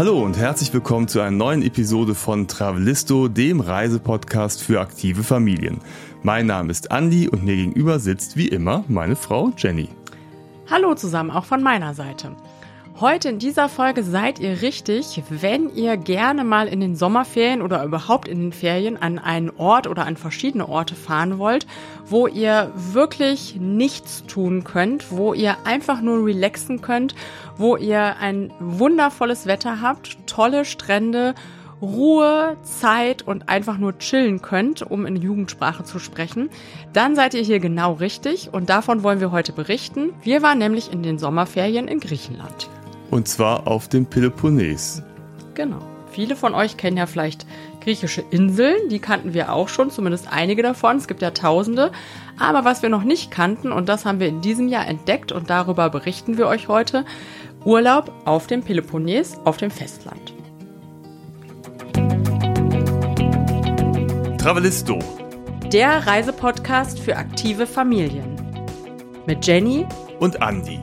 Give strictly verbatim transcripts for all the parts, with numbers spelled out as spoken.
Hallo und herzlich willkommen zu einer neuen Episode von Travelisto, dem Reisepodcast für aktive Familien. Mein Name ist Andi und mir gegenüber sitzt wie immer meine Frau Jenny. Hallo zusammen, auch von meiner Seite. Heute in dieser Folge seid ihr richtig, wenn ihr gerne mal in den Sommerferien oder überhaupt in den Ferien an einen Ort oder an verschiedene Orte fahren wollt, wo ihr wirklich nichts tun könnt, wo ihr einfach nur relaxen könnt, wo ihr ein wundervolles Wetter habt, tolle Strände, Ruhe, Zeit und einfach nur chillen könnt, um in Jugendsprache zu sprechen, dann seid ihr hier genau richtig und davon wollen wir heute berichten. Wir waren nämlich in den Sommerferien in Griechenland. Und zwar auf dem Peloponnes. Genau. Viele von euch kennen ja vielleicht griechische Inseln, die kannten wir auch schon, zumindest einige davon, es gibt ja tausende. Aber was wir noch nicht kannten, und das haben wir in diesem Jahr entdeckt und darüber berichten wir euch heute, Urlaub auf dem Peloponnes, auf dem Festland. Travelisto, der Reisepodcast für aktive Familien. Mit Jenny und Andi.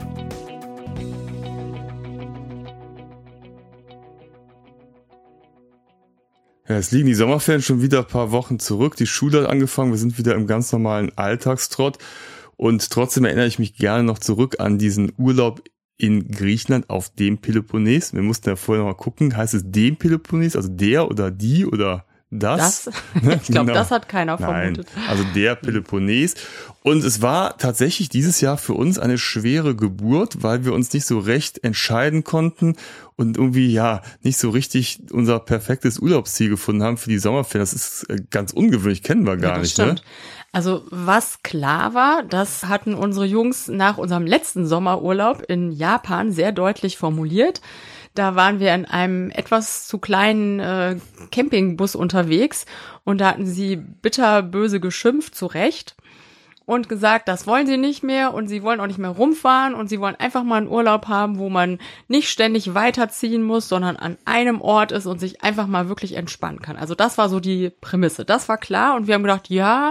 Ja, es liegen die Sommerferien schon wieder ein paar Wochen zurück. Die Schule hat angefangen, wir sind wieder im ganz normalen Alltagstrott. Und trotzdem erinnere ich mich gerne noch zurück an diesen Urlaub in Griechenland auf dem Peloponnes. Wir mussten ja vorher noch mal gucken, heißt es dem Peloponnes, also der oder die oder das? Das? Ich glaube, genau. Das hat keiner vermutet. Nein, also der Peloponnes. Und es war tatsächlich dieses Jahr für uns eine schwere Geburt, weil wir uns nicht so recht entscheiden konnten und irgendwie ja nicht so richtig unser perfektes Urlaubsziel gefunden haben für die Sommerferien. Das ist ganz ungewöhnlich, kennen wir gar ja, das nicht. Stimmt. Ne? Also was klar war, das hatten unsere Jungs nach unserem letzten Sommerurlaub in Japan sehr deutlich formuliert. Da waren wir in einem etwas zu kleinen äh, Campingbus unterwegs und da hatten sie bitterböse geschimpft, zu Recht, und gesagt, das wollen sie nicht mehr und sie wollen auch nicht mehr rumfahren und sie wollen einfach mal einen Urlaub haben, wo man nicht ständig weiterziehen muss, sondern an einem Ort ist und sich einfach mal wirklich entspannen kann. Also das war so die Prämisse, das war klar und wir haben gedacht, ja,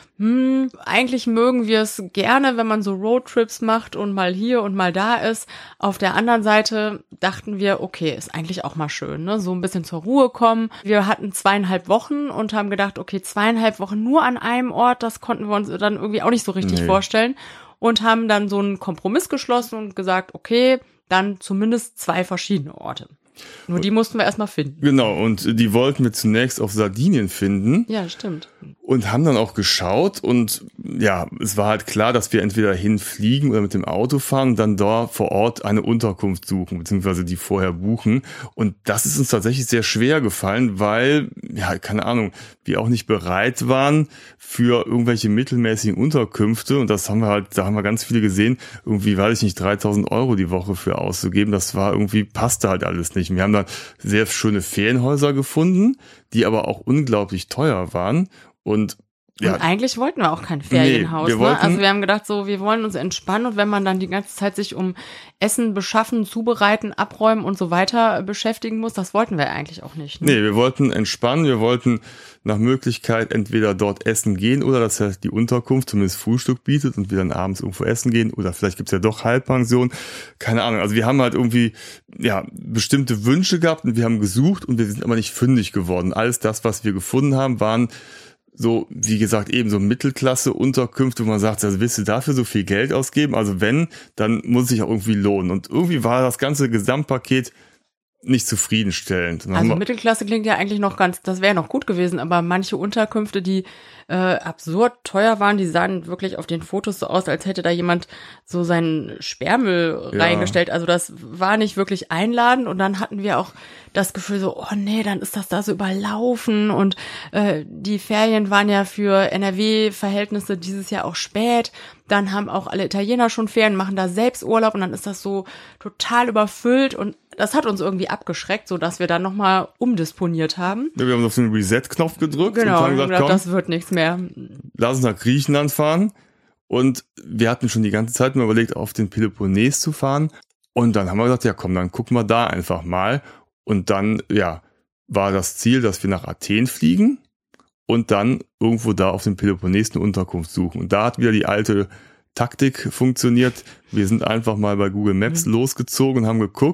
Hm, eigentlich mögen wir es gerne, wenn man so Roadtrips macht und mal hier und mal da ist. Auf der anderen Seite dachten wir, okay, ist eigentlich auch mal schön, ne? So ein bisschen zur Ruhe kommen. Wir hatten zweieinhalb Wochen und haben gedacht, okay, zweieinhalb Wochen nur an einem Ort, das konnten wir uns dann irgendwie auch nicht so richtig nee. vorstellen. Und haben dann so einen Kompromiss geschlossen und gesagt, okay, dann zumindest zwei verschiedene Orte. Nur die mussten wir erstmal finden. Genau, und die wollten wir zunächst auf Sardinien finden. Ja, stimmt. Und haben dann auch geschaut und ja, es war halt klar, dass wir entweder hinfliegen oder mit dem Auto fahren und dann dort vor Ort eine Unterkunft suchen, beziehungsweise die vorher buchen. Und das ist uns tatsächlich sehr schwer gefallen, weil, ja, keine Ahnung, wir auch nicht bereit waren für irgendwelche mittelmäßigen Unterkünfte. Und das haben wir halt, da haben wir ganz viele gesehen, irgendwie, weiß ich nicht, dreitausend Euro die Woche für auszugeben. Das war irgendwie, passte halt alles nicht. Wir haben dann sehr schöne Ferienhäuser gefunden, die aber auch unglaublich teuer waren. Und ja, und eigentlich wollten wir auch kein Ferienhaus. Nee, wir wollten, ne? Also wir haben gedacht, so wir wollen uns entspannen und wenn man dann die ganze Zeit sich um Essen beschaffen, zubereiten, abräumen und so weiter beschäftigen muss, das wollten wir eigentlich auch nicht. Ne? Nee, wir wollten entspannen, wir wollten nach Möglichkeit entweder dort essen gehen oder dass halt die Unterkunft zumindest Frühstück bietet und wir dann abends irgendwo essen gehen oder vielleicht gibt's ja doch Halbpension, keine Ahnung. Also wir haben halt irgendwie ja bestimmte Wünsche gehabt und wir haben gesucht und wir sind aber nicht fündig geworden. Alles das, was wir gefunden haben, waren so, wie gesagt, eben so Mittelklasse-Unterkünfte, wo man sagt, also willst du dafür so viel Geld ausgeben? Also wenn, dann muss es sich auch irgendwie lohnen. Und irgendwie war das ganze Gesamtpaket nicht zufriedenstellend. Also Mittelklasse klingt ja eigentlich noch ganz, das wäre noch gut gewesen, aber manche Unterkünfte, die äh, absurd teuer waren, die sahen wirklich auf den Fotos so aus, als hätte da jemand so seinen Sperrmüll ja. reingestellt. Also das war nicht wirklich einladend und dann hatten wir auch das Gefühl so, oh nee, dann ist das da so überlaufen und äh, die Ferien waren ja für N R W-Verhältnisse dieses Jahr auch spät. Dann haben auch alle Italiener schon Ferien, machen da selbst Urlaub und dann ist das so total überfüllt und das hat uns irgendwie abgeschreckt, so dass wir dann nochmal umdisponiert haben. Ja, wir haben auf den Reset-Knopf gedrückt genau, und haben gesagt, gedacht, komm, das wird nichts mehr. Lass uns nach Griechenland fahren. Und wir hatten schon die ganze Zeit mal überlegt, auf den Peloponnes zu fahren. Und dann haben wir gesagt, ja komm, dann gucken wir da einfach mal. Und dann, ja, war das Ziel, dass wir nach Athen fliegen und dann irgendwo da auf dem Peloponnes eine Unterkunft suchen. Und da hat wieder die alte Taktik funktioniert. Wir sind einfach mal bei Google Maps mhm. losgezogen und haben geguckt,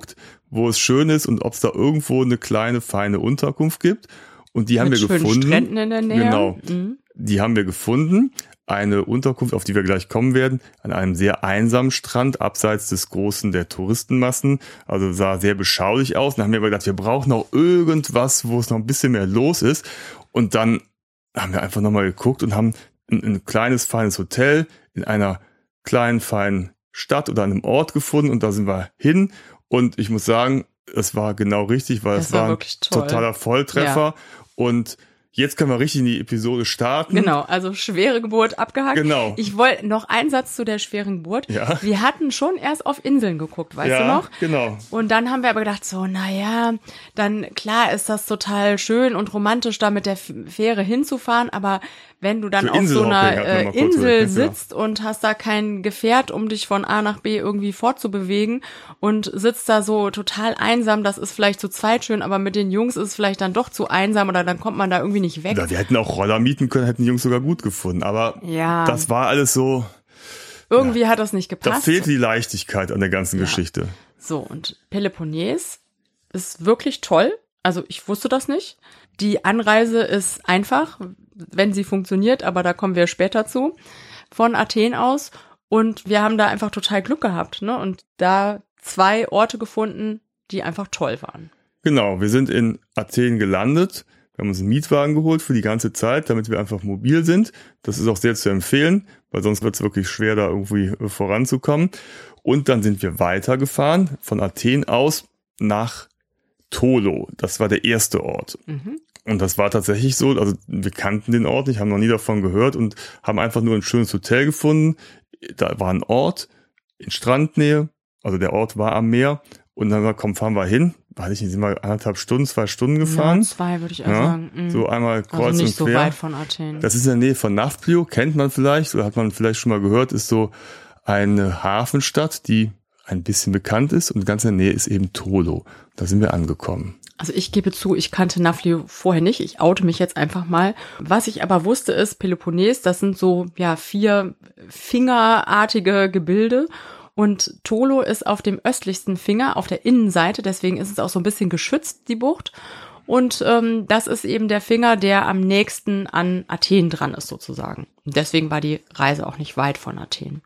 wo es schön ist und ob es da irgendwo eine kleine, feine Unterkunft gibt. Und die haben Mit wir schönen gefunden. Stränden in der Nähe. Genau. Mhm. Die haben wir gefunden. Eine Unterkunft, auf die wir gleich kommen werden, an einem sehr einsamen Strand, abseits des Großen der Touristenmassen. Also sah sehr beschaulich aus. Dann haben wir aber gedacht, wir brauchen noch irgendwas, wo es noch ein bisschen mehr los ist. Und dann haben wir einfach nochmal geguckt und haben ein, ein kleines, feines Hotel in einer kleinen, feinen Stadt oder einem Ort gefunden. Und da sind wir hin. Und ich muss sagen, es war genau richtig, weil Das es war war ein wirklich toll. totaler Volltreffer. Ja. Und jetzt können wir richtig in die Episode starten. Genau, also schwere Geburt abgehakt. Genau. Ich wollte noch einen Satz zu der schweren Geburt. Ja. Wir hatten schon erst auf Inseln geguckt, weißt ja, du noch? Genau. Und dann haben wir aber gedacht, so, naja, dann klar ist das total schön und romantisch, da mit der Fähre hinzufahren, aber wenn du dann Für auf so einer äh, Insel ja, sitzt und hast da kein Gefährt, um dich von A nach B irgendwie fortzubewegen und sitzt da so total einsam, das ist vielleicht zu zweit schön, aber mit den Jungs ist es vielleicht dann doch zu einsam oder dann kommt man da irgendwie nicht weg. Ja, wir hätten auch Roller mieten können, hätten die Jungs sogar gut gefunden, aber ja. das war alles so... Irgendwie ja, hat das nicht gepasst. Da fehlt die Leichtigkeit an der ganzen ja. Geschichte. So, und Peloponnes ist wirklich toll. Also ich wusste das nicht. Die Anreise ist einfach, wenn sie funktioniert, aber da kommen wir später zu, von Athen aus. Und wir haben da einfach total Glück gehabt, ne? Und da zwei Orte gefunden, die einfach toll waren. Genau, wir sind in Athen gelandet. Wir haben uns einen Mietwagen geholt für die ganze Zeit, damit wir einfach mobil sind. Das ist auch sehr zu empfehlen, weil sonst wird es wirklich schwer, da irgendwie voranzukommen. Und dann sind wir weitergefahren von Athen aus nach Tolo. Das war der erste Ort. Mhm. Und das war tatsächlich so, also wir kannten den Ort nicht, haben noch nie davon gehört und haben einfach nur ein schönes Hotel gefunden. Da war ein Ort in Strandnähe, also der Ort war am Meer. Und dann haben wir, komm, fahren wir hin. Weiß ich nicht, sind wir anderthalb Stunden, zwei Stunden gefahren. Ja, zwei würde ich auch ja, sagen. Mhm. So einmal kreuz also nicht und quer. so weit von Athen. Das ist in der Nähe von Nafplio, kennt man vielleicht oder hat man vielleicht schon mal gehört, ist so eine Hafenstadt, die ein bisschen bekannt ist und ganz in der Nähe ist eben Tolo. Da sind wir angekommen. Also ich gebe zu, ich kannte Nafplio vorher nicht. Ich oute mich jetzt einfach mal. Was ich aber wusste ist, Peloponnes, das sind so ja vier fingerartige Gebilde. Und Tolo ist auf dem östlichsten Finger, auf der Innenseite, deswegen ist es auch so ein bisschen geschützt, die Bucht. Und ähm, das ist eben der Finger, der am nächsten an Athen dran ist, sozusagen. Und deswegen war die Reise auch nicht weit von Athen.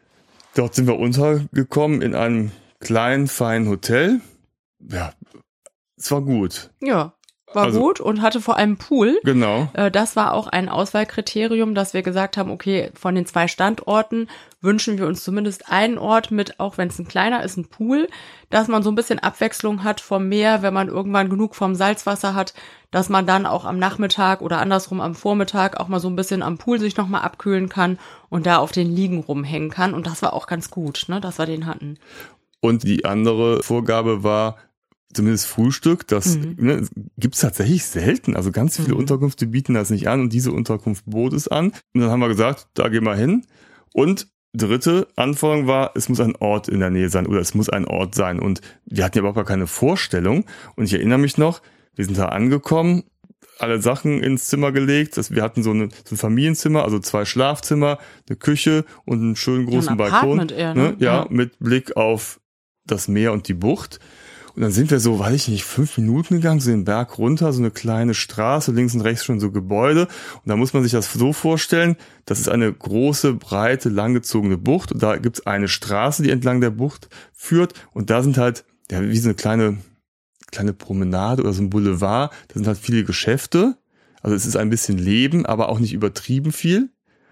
Dort sind wir untergekommen in einem kleinen, feinen Hotel. Ja, es war gut. Ja. War also, gut und hatte vor allem Pool. Genau. Das war auch ein Auswahlkriterium, dass wir gesagt haben, okay, von den zwei Standorten wünschen wir uns zumindest einen Ort mit, auch wenn es ein kleiner ist, ein Pool, dass man so ein bisschen Abwechslung hat vom Meer, wenn man irgendwann genug vom Salzwasser hat, dass man dann auch am Nachmittag oder andersrum am Vormittag auch mal so ein bisschen am Pool sich nochmal abkühlen kann und da auf den Liegen rumhängen kann. Und das war auch ganz gut, ne, dass wir den hatten. Und die andere Vorgabe war, zumindest Frühstück, das mhm. ne, gibt's tatsächlich selten. Also ganz viele mhm. Unterkünfte bieten das nicht an und diese Unterkunft bot es an. Und dann haben wir gesagt, da gehen wir hin. Und dritte Anforderung war, es muss ein Ort in der Nähe sein oder es muss ein Ort sein. Und wir hatten ja überhaupt gar keine Vorstellung. Und ich erinnere mich noch, wir sind da angekommen, alle Sachen ins Zimmer gelegt. Das, wir hatten so, eine, so ein Familienzimmer, also zwei Schlafzimmer, eine Küche und einen schönen großen ja, ein Balkon. Eher, ne? Ne? Ja, ja, mit Blick auf das Meer und die Bucht. Und dann sind wir so, weiß ich nicht, fünf Minuten gegangen, so den Berg runter, so eine kleine Straße, links und rechts schon so Gebäude. Und da muss man sich das so vorstellen, das ist eine große, breite, langgezogene Bucht. Und da gibt's eine Straße, die entlang der Bucht führt. Und da sind halt, ja, wie so eine kleine, kleine Promenade oder so ein Boulevard. Da sind halt viele Geschäfte. Also es ist ein bisschen Leben, aber auch nicht übertrieben viel.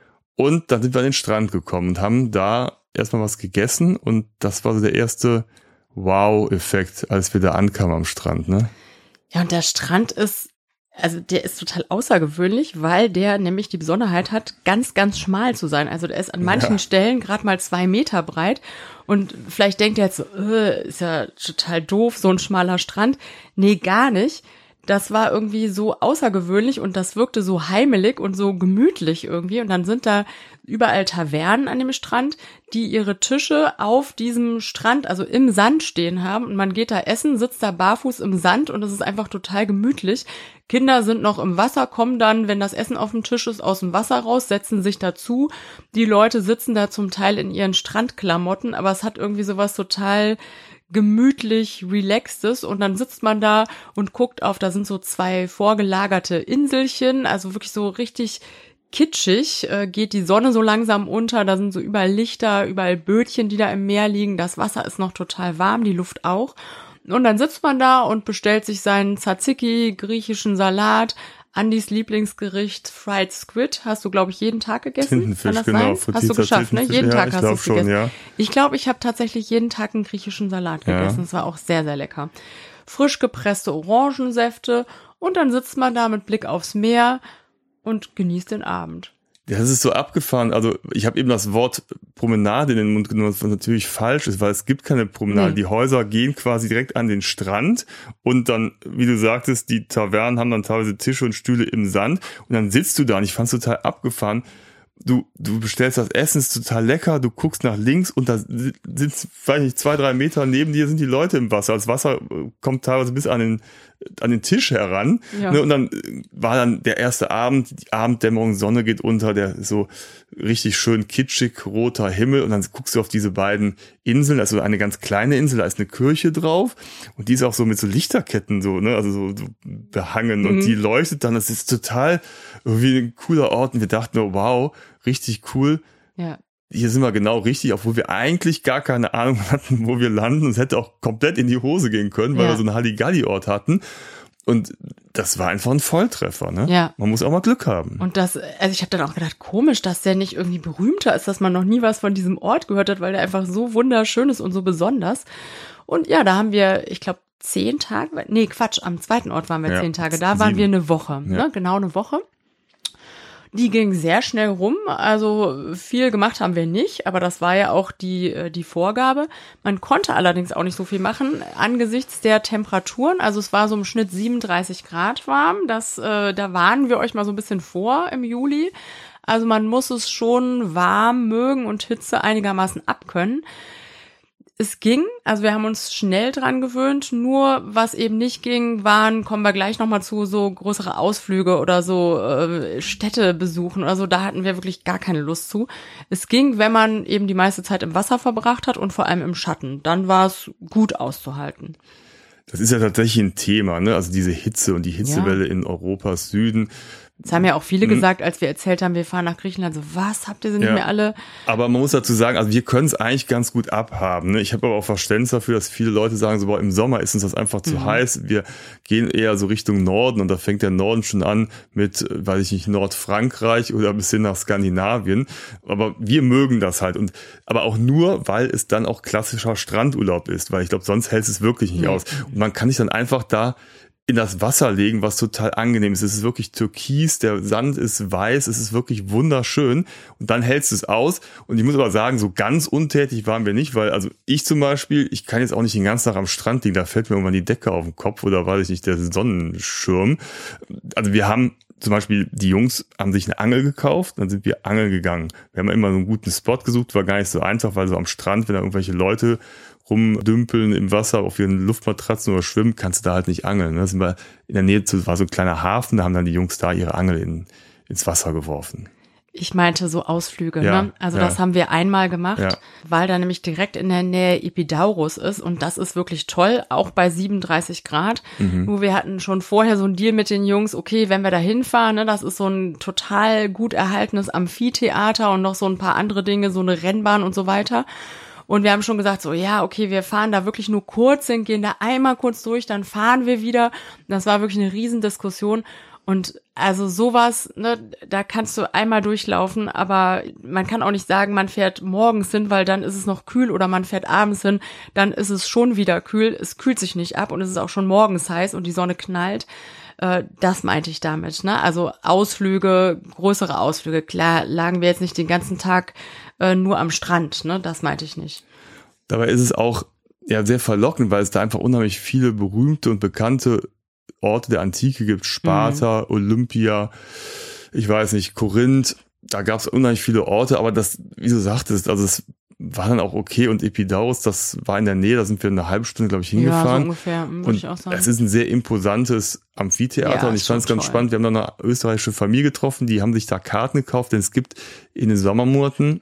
Und dann sind wir an den Strand gekommen und haben da erstmal was gegessen. Und das war so der erste Wow-Effekt, als wir da ankamen am Strand, ne? Ja, und der Strand ist, also der ist total außergewöhnlich, weil der nämlich die Besonderheit hat, ganz, ganz schmal zu sein. Also der ist an manchen ja. Stellen gerade mal zwei Meter breit. Und vielleicht denkt ihr jetzt so, äh, ist ja total doof, so ein schmaler Strand. Nee, gar nicht. Das war irgendwie so außergewöhnlich und das wirkte so heimelig und so gemütlich irgendwie. Und dann sind da überall Tavernen an dem Strand, die ihre Tische auf diesem Strand, also im Sand stehen haben. Und man geht da essen, sitzt da barfuß im Sand und es ist einfach total gemütlich. Kinder sind noch im Wasser, kommen dann, wenn das Essen auf dem Tisch ist, aus dem Wasser raus, setzen sich dazu. Die Leute sitzen da zum Teil in ihren Strandklamotten, aber es hat irgendwie sowas total gemütlich relaxtes und dann sitzt man da und guckt auf, da sind so zwei vorgelagerte Inselchen, also wirklich so richtig kitschig, äh, geht die Sonne so langsam unter, da sind so überall Lichter, überall Bötchen, die da im Meer liegen, das Wasser ist noch total warm, die Luft auch. Und dann sitzt man da und bestellt sich seinen Tzatziki, griechischen Salat, Andys Lieblingsgericht, Fried Squid, hast du, glaube ich, jeden Tag gegessen? Tintenfisch, Kann das genau. Sein? Hast du geschafft, ne? Jeden ja, Tag hast du es gegessen. Ja. Ich glaube, ich habe tatsächlich jeden Tag einen griechischen Salat gegessen. Ja. Das war auch sehr, sehr lecker. Frisch gepresste Orangensäfte und dann sitzt man da mit Blick aufs Meer und genießt den Abend. Das ist so abgefahren. Also ich habe eben das Wort Promenade in den Mund genommen, was natürlich falsch ist, weil es gibt keine Promenade. Nee. Die Häuser gehen quasi direkt an den Strand und dann, wie du sagtest, die Tavernen haben dann teilweise Tische und Stühle im Sand und dann sitzt du da und ich fand es total abgefahren. Du, du bestellst das Essen, ist total lecker, du guckst nach links und da sind, weiß nicht, zwei, drei Meter neben dir sind die Leute im Wasser. Das Wasser kommt teilweise bis an den, an den Tisch heran. Ja. Ne, und dann war dann der erste Abend, die Abenddämmerung, Sonne geht unter, der ist so richtig schön kitschig, roter Himmel und dann guckst du auf diese beiden Inseln, also eine ganz kleine Insel, da ist eine Kirche drauf und die ist auch so mit so Lichterketten so, ne, also so, so behangen mhm. und die leuchtet dann, das ist total irgendwie ein cooler Ort und wir dachten, oh, wow, richtig cool. Ja. Hier sind wir genau richtig, obwohl wir eigentlich gar keine Ahnung hatten, wo wir landen. Es hätte auch komplett in die Hose gehen können, weil ja. wir so einen Halligalli-Ort hatten. Und das war einfach ein Volltreffer, ne? Ja. Man muss auch mal Glück haben. Und das, also ich habe dann auch gedacht, komisch, dass der nicht irgendwie berühmter ist, dass man noch nie was von diesem Ort gehört hat, weil der einfach so wunderschön ist und so besonders. Und ja, da haben wir, ich glaube, zehn Tage, nee, Quatsch, am zweiten Ort waren wir ja, zehn Tage, da waren sieben. wir eine Woche, ja. ne? Genau eine Woche. Die ging sehr schnell rum, also viel gemacht haben wir nicht, aber das war ja auch die die Vorgabe. Man konnte allerdings auch nicht so viel machen angesichts der Temperaturen, also es war so im Schnitt siebenunddreißig Grad warm, das äh, da warnen wir euch mal so ein bisschen vor im Juli. Also man muss es schon warm mögen und Hitze einigermaßen abkönnen. Es ging, also wir haben uns schnell dran gewöhnt, nur was eben nicht ging, waren, kommen wir gleich nochmal zu, so größere Ausflüge oder so äh, Städte besuchen oder so, da hatten wir wirklich gar keine Lust zu. Es ging, wenn man eben die meiste Zeit im Wasser verbracht hat und vor allem im Schatten, dann war es gut auszuhalten. Das ist ja tatsächlich ein Thema, ne? Also diese Hitze und die Hitzewelle ja. in Europas Süden. Das haben ja auch viele gesagt, als wir erzählt haben, wir fahren nach Griechenland, so was, habt ihr sie nicht ja. mehr alle? Aber man muss dazu sagen, also wir können es eigentlich ganz gut abhaben. Ne? Ich habe aber auch Verständnis dafür, dass viele Leute sagen, so boah, im Sommer ist uns das einfach zu mhm. heiß. Wir gehen eher so Richtung Norden und da fängt der Norden schon an mit, weiß ich nicht, Nordfrankreich oder bis hin nach Skandinavien. Aber wir mögen das halt. Und aber auch nur, weil es dann auch klassischer Strandurlaub ist, weil ich glaube, sonst hält es wirklich nicht mhm. aus. Und man kann sich dann einfach da in das Wasser legen, was total angenehm ist. Es ist wirklich türkis, der Sand ist weiß, es ist wirklich wunderschön und dann hältst du es aus und ich muss aber sagen, so ganz untätig waren wir nicht, weil also ich zum Beispiel, ich kann jetzt auch nicht den ganzen Tag am Strand liegen, da fällt mir irgendwann die Decke auf den Kopf oder weiß ich nicht, der Sonnenschirm. Also wir haben zum Beispiel, die Jungs haben sich eine Angel gekauft, dann sind wir angeln gegangen. Wir haben immer so einen guten Spot gesucht, war gar nicht so einfach, weil so am Strand, wenn da irgendwelche Leute rumdümpeln im Wasser auf ihren Luftmatratzen oder schwimmen, kannst du da halt nicht angeln. Da sind wir in der Nähe, zu, war so ein kleiner Hafen, da haben dann die Jungs da ihre Angel in, ins Wasser geworfen. Ich meinte so Ausflüge, ja, ne? Also ja. das haben wir einmal gemacht, ja. weil da nämlich direkt in der Nähe Epidaurus ist und das ist wirklich toll, auch bei siebenunddreißig Grad. Mhm. Nur wir hatten schon vorher so einen Deal mit den Jungs, okay, wenn wir da hinfahren, ne, das ist so ein total gut erhaltenes Amphitheater und noch so ein paar andere Dinge, so eine Rennbahn und so weiter. Und wir haben schon gesagt, so ja, okay, wir fahren da wirklich nur kurz hin, gehen da einmal kurz durch, dann fahren wir wieder. Das war wirklich eine Riesendiskussion. Und also sowas, ne, da kannst du einmal durchlaufen, aber man kann auch nicht sagen, man fährt morgens hin, weil dann ist es noch kühl oder man fährt abends hin, dann ist es schon wieder kühl. Es kühlt sich nicht ab und es ist auch schon morgens heiß und die Sonne knallt. Äh, das meinte ich damit, ne? Also Ausflüge, größere Ausflüge. Klar, lagen wir jetzt nicht den ganzen Tag äh, nur am Strand, ne? Das meinte ich nicht. Dabei ist es auch ja sehr verlockend, weil es da einfach unheimlich viele berühmte und bekannte Orte der Antike gibt, Sparta, mhm. Olympia, ich weiß nicht, Korinth, da gab es unheimlich viele Orte, aber das, wie du sagtest, also es war dann auch okay und Epidaurus, das war in der Nähe, da sind wir eine halbe Stunde, glaube ich, hingefahren. Ja, so ungefähr, würde ich auch sagen. Es ist ein sehr imposantes Amphitheater ja, und ich fand es ganz toll. spannend, wir haben da eine österreichische Familie getroffen, die haben sich da Karten gekauft, denn es gibt in den Sommermonaten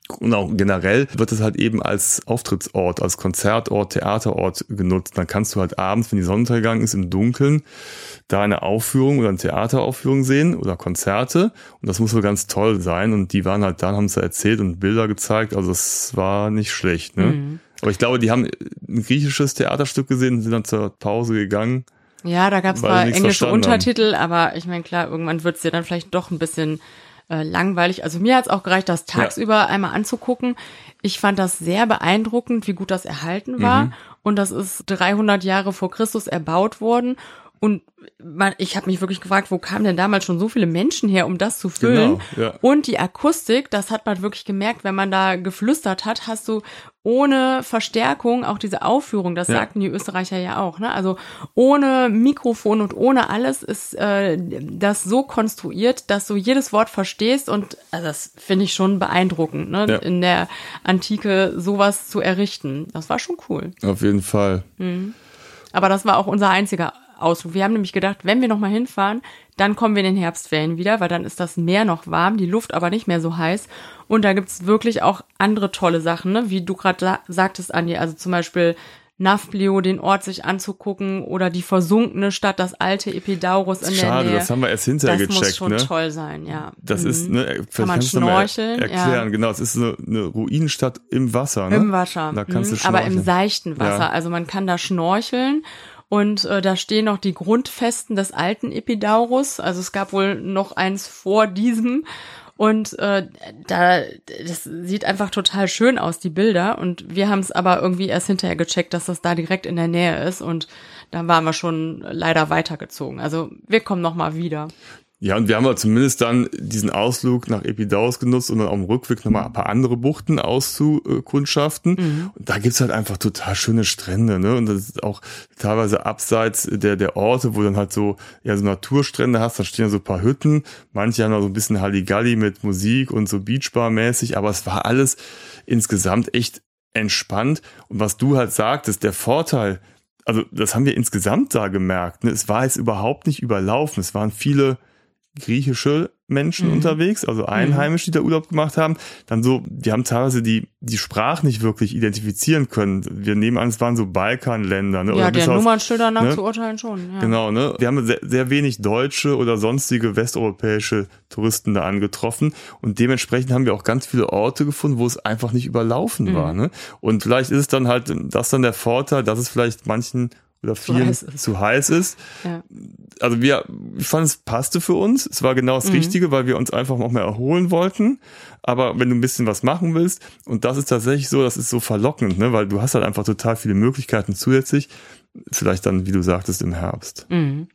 Und auch generell wird es halt eben als Auftrittsort, als Konzertort, Theaterort genutzt. Dann kannst du halt abends, wenn die Sonne untergegangen ist, im Dunkeln da eine Aufführung oder eine Theateraufführung sehen oder Konzerte. Und das muss so ganz toll sein. Und die waren halt da, haben es erzählt und Bilder gezeigt. Also es war nicht schlecht, ne? Mhm. Aber ich glaube, die haben ein griechisches Theaterstück gesehen und sind dann zur Pause gegangen. Ja, da gab es zwar englische Untertitel, haben. Aber ich meine, klar, irgendwann wird es dir dann vielleicht doch ein bisschen äh, langweilig. Also mir hat es auch gereicht, das tagsüber ja. einmal anzugucken. Ich fand das sehr beeindruckend, wie gut das erhalten war. Mhm. Und das ist dreihundert Jahre vor Christus erbaut worden. Und man, ich habe mich wirklich gefragt, wo kamen denn damals schon so viele Menschen her, um das zu füllen? Genau, ja. Und die Akustik, das hat man wirklich gemerkt, wenn man da geflüstert hat, hast du ohne Verstärkung auch diese Aufführung, das ja. sagten die Österreicher ja auch, ne? Also ohne Mikrofon und ohne alles ist äh, das so konstruiert, dass du jedes Wort verstehst und also das finde ich schon beeindruckend, ne? Ja. In der Antike sowas zu errichten. Das war schon cool. Auf jeden Fall. Mhm. Aber das war auch unser einziger Ausflug. Wir haben nämlich gedacht, wenn wir nochmal hinfahren, dann kommen wir in den Herbstferien wieder, weil dann ist das Meer noch warm, die Luft aber nicht mehr so heiß. Und da gibt's wirklich auch andere tolle Sachen, ne? Wie du gerade sa- sagtest, Andi, also zum Beispiel Nafplio, den Ort sich anzugucken oder die versunkene Stadt, das alte Epidaurus in Schade, der Nähe. das haben wir erst hinterher das gecheckt. Das muss schon ne? toll sein, ja. Das mhm. ist, ne, kann man schnorcheln. Er- erklären, ja. genau, es ist eine, eine Ruinenstadt im Wasser. Ne? Im Wasser, da kannst mhm. du aber im seichten Wasser. Ja. Also man kann da schnorcheln. Und äh, da stehen noch die Grundfesten des alten Epidaurus. Also es gab wohl noch eins vor diesem. Und äh, da das sieht einfach total schön aus, die Bilder. Und wir haben es aber irgendwie erst hinterher gecheckt, dass das da direkt in der Nähe ist. Und dann waren wir schon leider weitergezogen. Also wir kommen noch mal wieder. Ja, und wir haben halt zumindest dann diesen Ausflug nach Epidaurus genutzt, um dann auf dem Rückweg nochmal ein paar andere Buchten auszukundschaften. Mhm. Und da gibt's halt einfach total schöne Strände, ne? Und das ist auch teilweise abseits der der Orte, wo dann halt so ja so Naturstrände hast, da stehen ja so ein paar Hütten. Manche haben auch so ein bisschen Halligalli mit Musik und so Beachbar-mäßig, aber es war alles insgesamt echt entspannt. Und was du halt sagtest, der Vorteil, also das haben wir insgesamt da gemerkt, ne? Es war jetzt überhaupt nicht überlaufen. Es waren viele griechische Menschen mhm. unterwegs, also Einheimische, die da Urlaub gemacht haben. Dann so, die haben teilweise die die Sprache nicht wirklich identifizieren können. Wir nehmen an, es waren so Balkanländer. Ne? Ja, oder der Nummernschilder nach ne? zu urteilen schon. Ja. Genau, ne? Wir haben sehr, sehr wenig deutsche oder sonstige westeuropäische Touristen da angetroffen und dementsprechend haben wir auch ganz viele Orte gefunden, wo es einfach nicht überlaufen mhm. war. Ne? Und vielleicht ist es dann halt, das dann der Vorteil, dass es vielleicht manchen oder vielen zu heiß, zu heiß ist. Ja. Also wir, ich fand, es passte für uns. Es war genau das mhm. Richtige, weil wir uns einfach noch mehr erholen wollten. Aber wenn du ein bisschen was machen willst, und das ist tatsächlich so, das ist so verlockend, ne, weil du hast halt einfach total viele Möglichkeiten zusätzlich. Vielleicht dann, wie du sagtest, im Herbst. Mhm.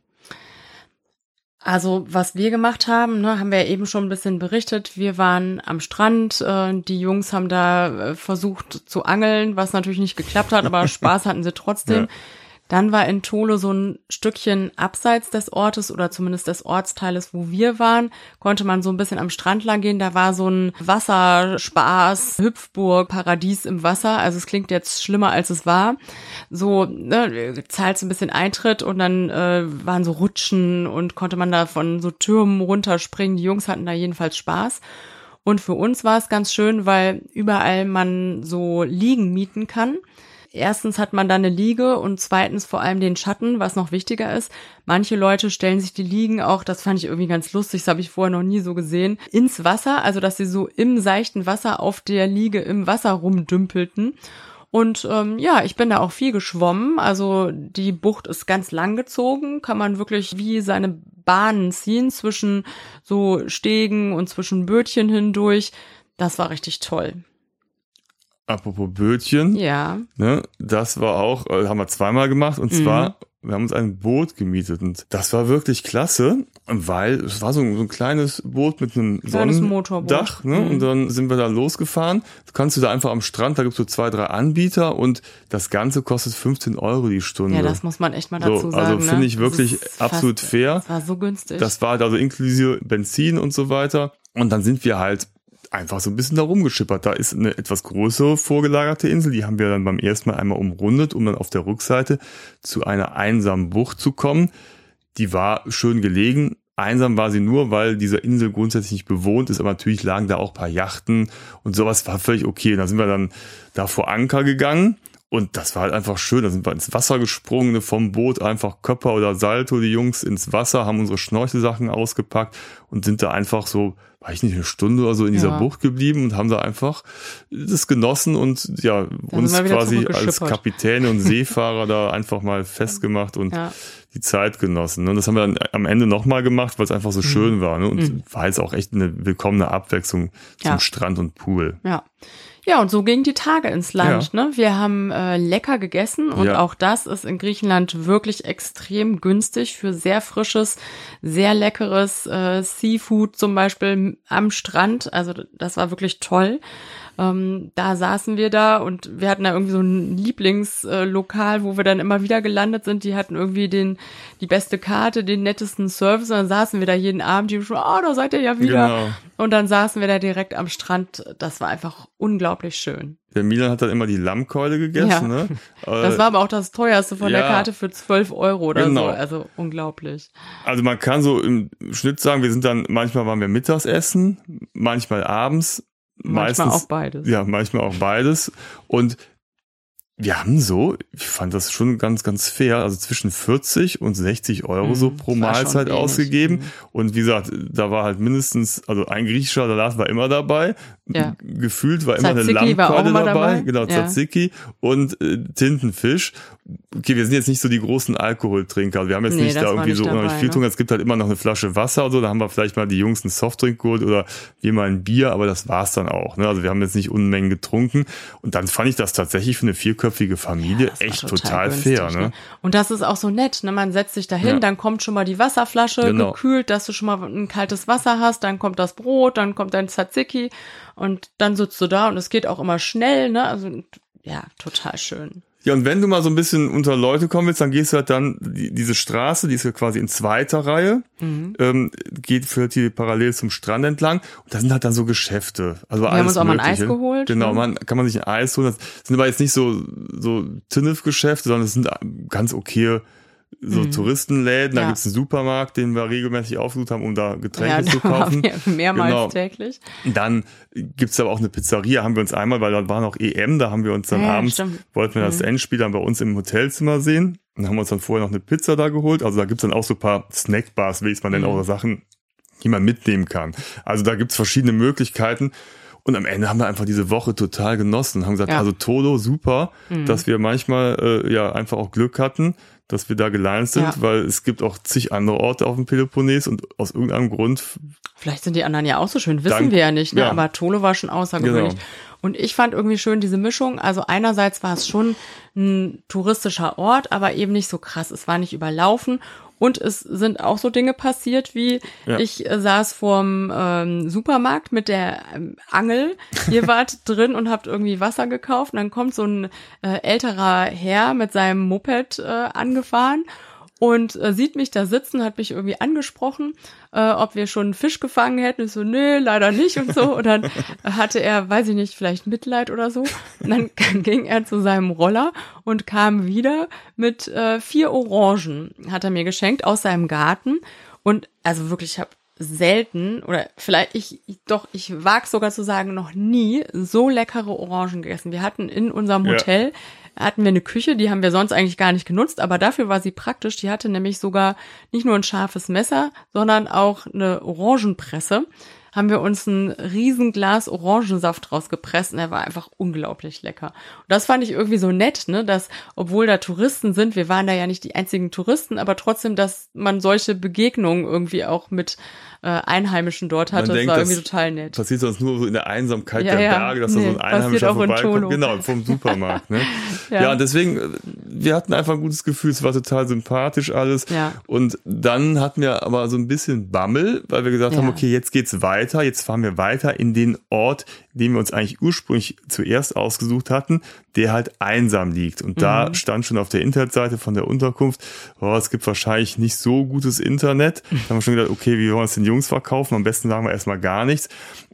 Also was wir gemacht haben, ne, haben wir ja eben schon ein bisschen berichtet. Wir waren am Strand, äh, die Jungs haben da äh, versucht zu angeln, was natürlich nicht geklappt hat, aber Spaß hatten sie trotzdem. Ja. Dann war in Thole so ein Stückchen abseits des Ortes oder zumindest des Ortsteiles, wo wir waren, konnte man so ein bisschen am Strand lang gehen. Da war so ein Wasserspaß, Hüpfburg, Paradies im Wasser. Also es klingt jetzt schlimmer, als es war. So, ne, zahlst ein bisschen Eintritt und dann äh, waren so Rutschen und konnte man da von so Türmen runterspringen. Die Jungs hatten da jedenfalls Spaß. Und für uns war es ganz schön, weil überall man so Liegen mieten kann. Erstens hat man da eine Liege und zweitens vor allem den Schatten, was noch wichtiger ist. Manche Leute stellen sich die Liegen auch, das fand ich irgendwie ganz lustig, das habe ich vorher noch nie so gesehen, ins Wasser, also dass sie so im seichten Wasser auf der Liege im Wasser rumdümpelten. Und ähm, ja, ich bin da auch viel geschwommen, also die Bucht ist ganz lang gezogen, kann man wirklich wie seine Bahnen ziehen zwischen so Stegen und zwischen Bötchen hindurch. Das war richtig toll. Apropos Bötchen, ja, ne, das war auch, äh, haben wir zweimal gemacht und mhm. zwar, wir haben uns ein Boot gemietet und das war wirklich klasse, weil es war so ein, so ein kleines Boot mit einem Sonnendach, ne, mhm. und dann sind wir da losgefahren. Du kannst du da einfach am Strand, da gibt's so zwei, drei Anbieter und das Ganze kostet fünfzehn Euro die Stunde. Ja, das muss man echt mal dazu so, sagen. Also finde ne? ich wirklich absolut fast, fair. Das war so günstig. Das war halt also inklusive Benzin und so weiter und dann sind wir halt einfach so ein bisschen da rumgeschippert. Da ist eine etwas größere vorgelagerte Insel, die haben wir dann beim ersten Mal einmal umrundet, um dann auf der Rückseite zu einer einsamen Bucht zu kommen. Die war schön gelegen, einsam war sie nur, weil diese Insel grundsätzlich nicht bewohnt ist, aber natürlich lagen da auch ein paar Yachten und sowas war völlig okay. Und da sind wir dann da vor Anker gegangen. Und das war halt einfach schön, da sind wir ins Wasser gesprungen, vom Boot einfach Köpper oder Salto, die Jungs ins Wasser, haben unsere Schnorchelsachen ausgepackt und sind da einfach so, weiß ich nicht, eine Stunde oder so in dieser ja. Bucht geblieben und haben da einfach das genossen und ja, dann uns quasi als Kapitäne und Seefahrer da einfach mal festgemacht und ja. die Zeit genossen. Und das haben wir dann am Ende nochmal gemacht, weil es einfach so mhm. schön war. Ne? Und mhm. war jetzt auch echt eine willkommene Abwechslung zum ja. Strand und Pool. Ja. Ja, und so gingen die Tage ins Land. Ja. Ne? Wir haben äh, lecker gegessen und ja. auch das ist in Griechenland wirklich extrem günstig für sehr frisches, sehr leckeres äh, Seafood zum Beispiel am Strand. Also das war wirklich toll. Ähm, da saßen wir da und wir hatten da irgendwie so ein Lieblingslokal, wo wir dann immer wieder gelandet sind. Die hatten irgendwie den die beste Karte, den nettesten Service und dann saßen wir da jeden Abend, die schon, ah, oh, da seid ihr ja wieder. Genau. Und dann saßen wir da direkt am Strand. Das war einfach unglaublich schön. Der Milan hat dann immer die Lammkeule gegessen, ja. ne? Das war aber auch das teuerste von ja. der Karte für zwölf Euro oder genau. so. Also unglaublich. Also man kann so im Schnitt sagen, wir sind dann, manchmal waren wir Mittagessen, manchmal abends. Manchmal Meistens, auch beides. Ja, manchmal auch beides. Und wir haben so, ich fand das schon ganz, ganz fair, also zwischen vierzig und sechzig Euro mhm, so pro Mahlzeit ausgegeben. Mhm. Und wie gesagt, da war halt mindestens, also ein griechischer Salat war immer dabei. Ja. Gefühlt war Tzatziki immer eine Lammkeule dabei. dabei. Genau, ja. Tzatziki und äh, Tintenfisch. Okay, wir sind jetzt nicht so die großen Alkoholtrinker. Also wir haben jetzt nee, nicht da irgendwie nicht so unheimlich viel getrunken. Ne? Es gibt halt immer noch eine Flasche Wasser oder so. Da haben wir vielleicht mal die Jungs einen Softdrink geholt oder wir mal ein Bier, aber das war's dann auch. Ne? Also wir haben jetzt nicht Unmengen getrunken. Und dann fand ich das tatsächlich für eine vierköpfige Familie ja, echt total, total günstig, fair. Ne? Und das ist auch so nett. Ne? Man setzt sich dahin, ja. dann kommt schon mal die Wasserflasche genau. gekühlt, dass du schon mal ein kaltes Wasser hast. Dann kommt das Brot, dann kommt dein Tzatziki und dann sitzt du da und es geht auch immer schnell. Ne? Also ja, total schön. Ja, und wenn du mal so ein bisschen unter Leute kommen willst, dann gehst du halt dann, die, diese Straße, die ist ja quasi in zweiter Reihe, mhm. ähm, geht führt hier parallel zum Strand entlang und da sind halt dann so Geschäfte. Also wir alles haben uns auch Mögliche. mal ein Eis geholt. Genau, ne? man kann man sich ein Eis holen. Das sind aber jetzt nicht so, so Tinnef-Geschäfte, sondern es sind ganz okay so mhm. Touristenläden, da ja. gibt's einen Supermarkt, den wir regelmäßig aufgesucht haben, um da Getränke ja, zu kaufen. Ja, mehrmals genau. täglich. Dann gibt's aber auch eine Pizzeria, haben wir uns einmal, weil da war noch E M, da haben wir uns dann ja, abends, stimmt. wollten wir das mhm. Endspiel dann bei uns im Hotelzimmer sehen und haben uns dann vorher noch eine Pizza da geholt. Also da gibt's dann auch so ein paar Snackbars, wie ich es mal nenne, mhm. oder Sachen, die man mitnehmen kann. Also da gibt's verschiedene Möglichkeiten. Und am Ende haben wir einfach diese Woche total genossen und haben gesagt, ja. also Todo, super, mhm. dass wir manchmal äh, ja einfach auch Glück hatten, dass wir da gelandet sind, ja. weil es gibt auch zig andere Orte auf dem Peloponnes und aus irgendeinem Grund... Vielleicht sind die anderen ja auch so schön, wissen dank, wir ja nicht, ne? Ja. Aber Tolo war schon außergewöhnlich. Genau. Und ich fand irgendwie schön diese Mischung, also einerseits war es schon ein touristischer Ort, aber eben nicht so krass, es war nicht überlaufen. Und es sind auch so Dinge passiert, wie ja. ich äh, saß vorm ähm, Supermarkt mit der ähm, Angel. Ihr wart drin und habt irgendwie Wasser gekauft. Und dann kommt so ein äh, älterer Herr mit seinem Moped äh, angefahren und äh, sieht mich da sitzen, hat mich irgendwie angesprochen, äh, ob wir schon einen Fisch gefangen hätten. Ich so, nee, leider nicht und so. Und dann hatte er, weiß ich nicht, vielleicht Mitleid oder so. Und dann ging er zu seinem Roller und kam wieder mit äh, vier Orangen, hat er mir geschenkt, aus seinem Garten. Und also wirklich, ich habe selten oder vielleicht ich, ich doch, ich wage sogar zu sagen, noch nie so leckere Orangen gegessen. Wir hatten in unserem Hotel, ja. hatten wir eine Küche, die haben wir sonst eigentlich gar nicht genutzt, aber dafür war sie praktisch. Die hatte nämlich sogar nicht nur ein scharfes Messer, sondern auch eine Orangenpresse. Haben wir uns ein Riesenglas Orangensaft rausgepresst und der war einfach unglaublich lecker. Und das fand ich irgendwie so nett, ne, dass, obwohl da Touristen sind, wir waren da ja nicht die einzigen Touristen, aber trotzdem, dass man solche Begegnungen irgendwie auch mit äh, Einheimischen dort hatte, das denkt, war irgendwie total nett. Passiert sonst nur so in der Einsamkeit ja, der ja. Berge, dass nee, da so ein Einheimischer vorbeikommt. Genau, vom Supermarkt. Ne? ja. ja, und deswegen, wir hatten einfach ein gutes Gefühl, es war total sympathisch alles. Ja. Und dann hatten wir aber so ein bisschen Bammel, weil wir gesagt ja. haben, okay, jetzt geht's weiter. Jetzt fahren wir weiter in den Ort, den wir uns eigentlich ursprünglich zuerst ausgesucht hatten, der halt einsam liegt. Und mhm. da stand schon auf der Internetseite von der Unterkunft, oh, es gibt wahrscheinlich nicht so gutes Internet. Da haben wir schon gedacht, okay, wie wollen wir es den Jungs verkaufen? Am besten sagen wir erstmal gar nichts.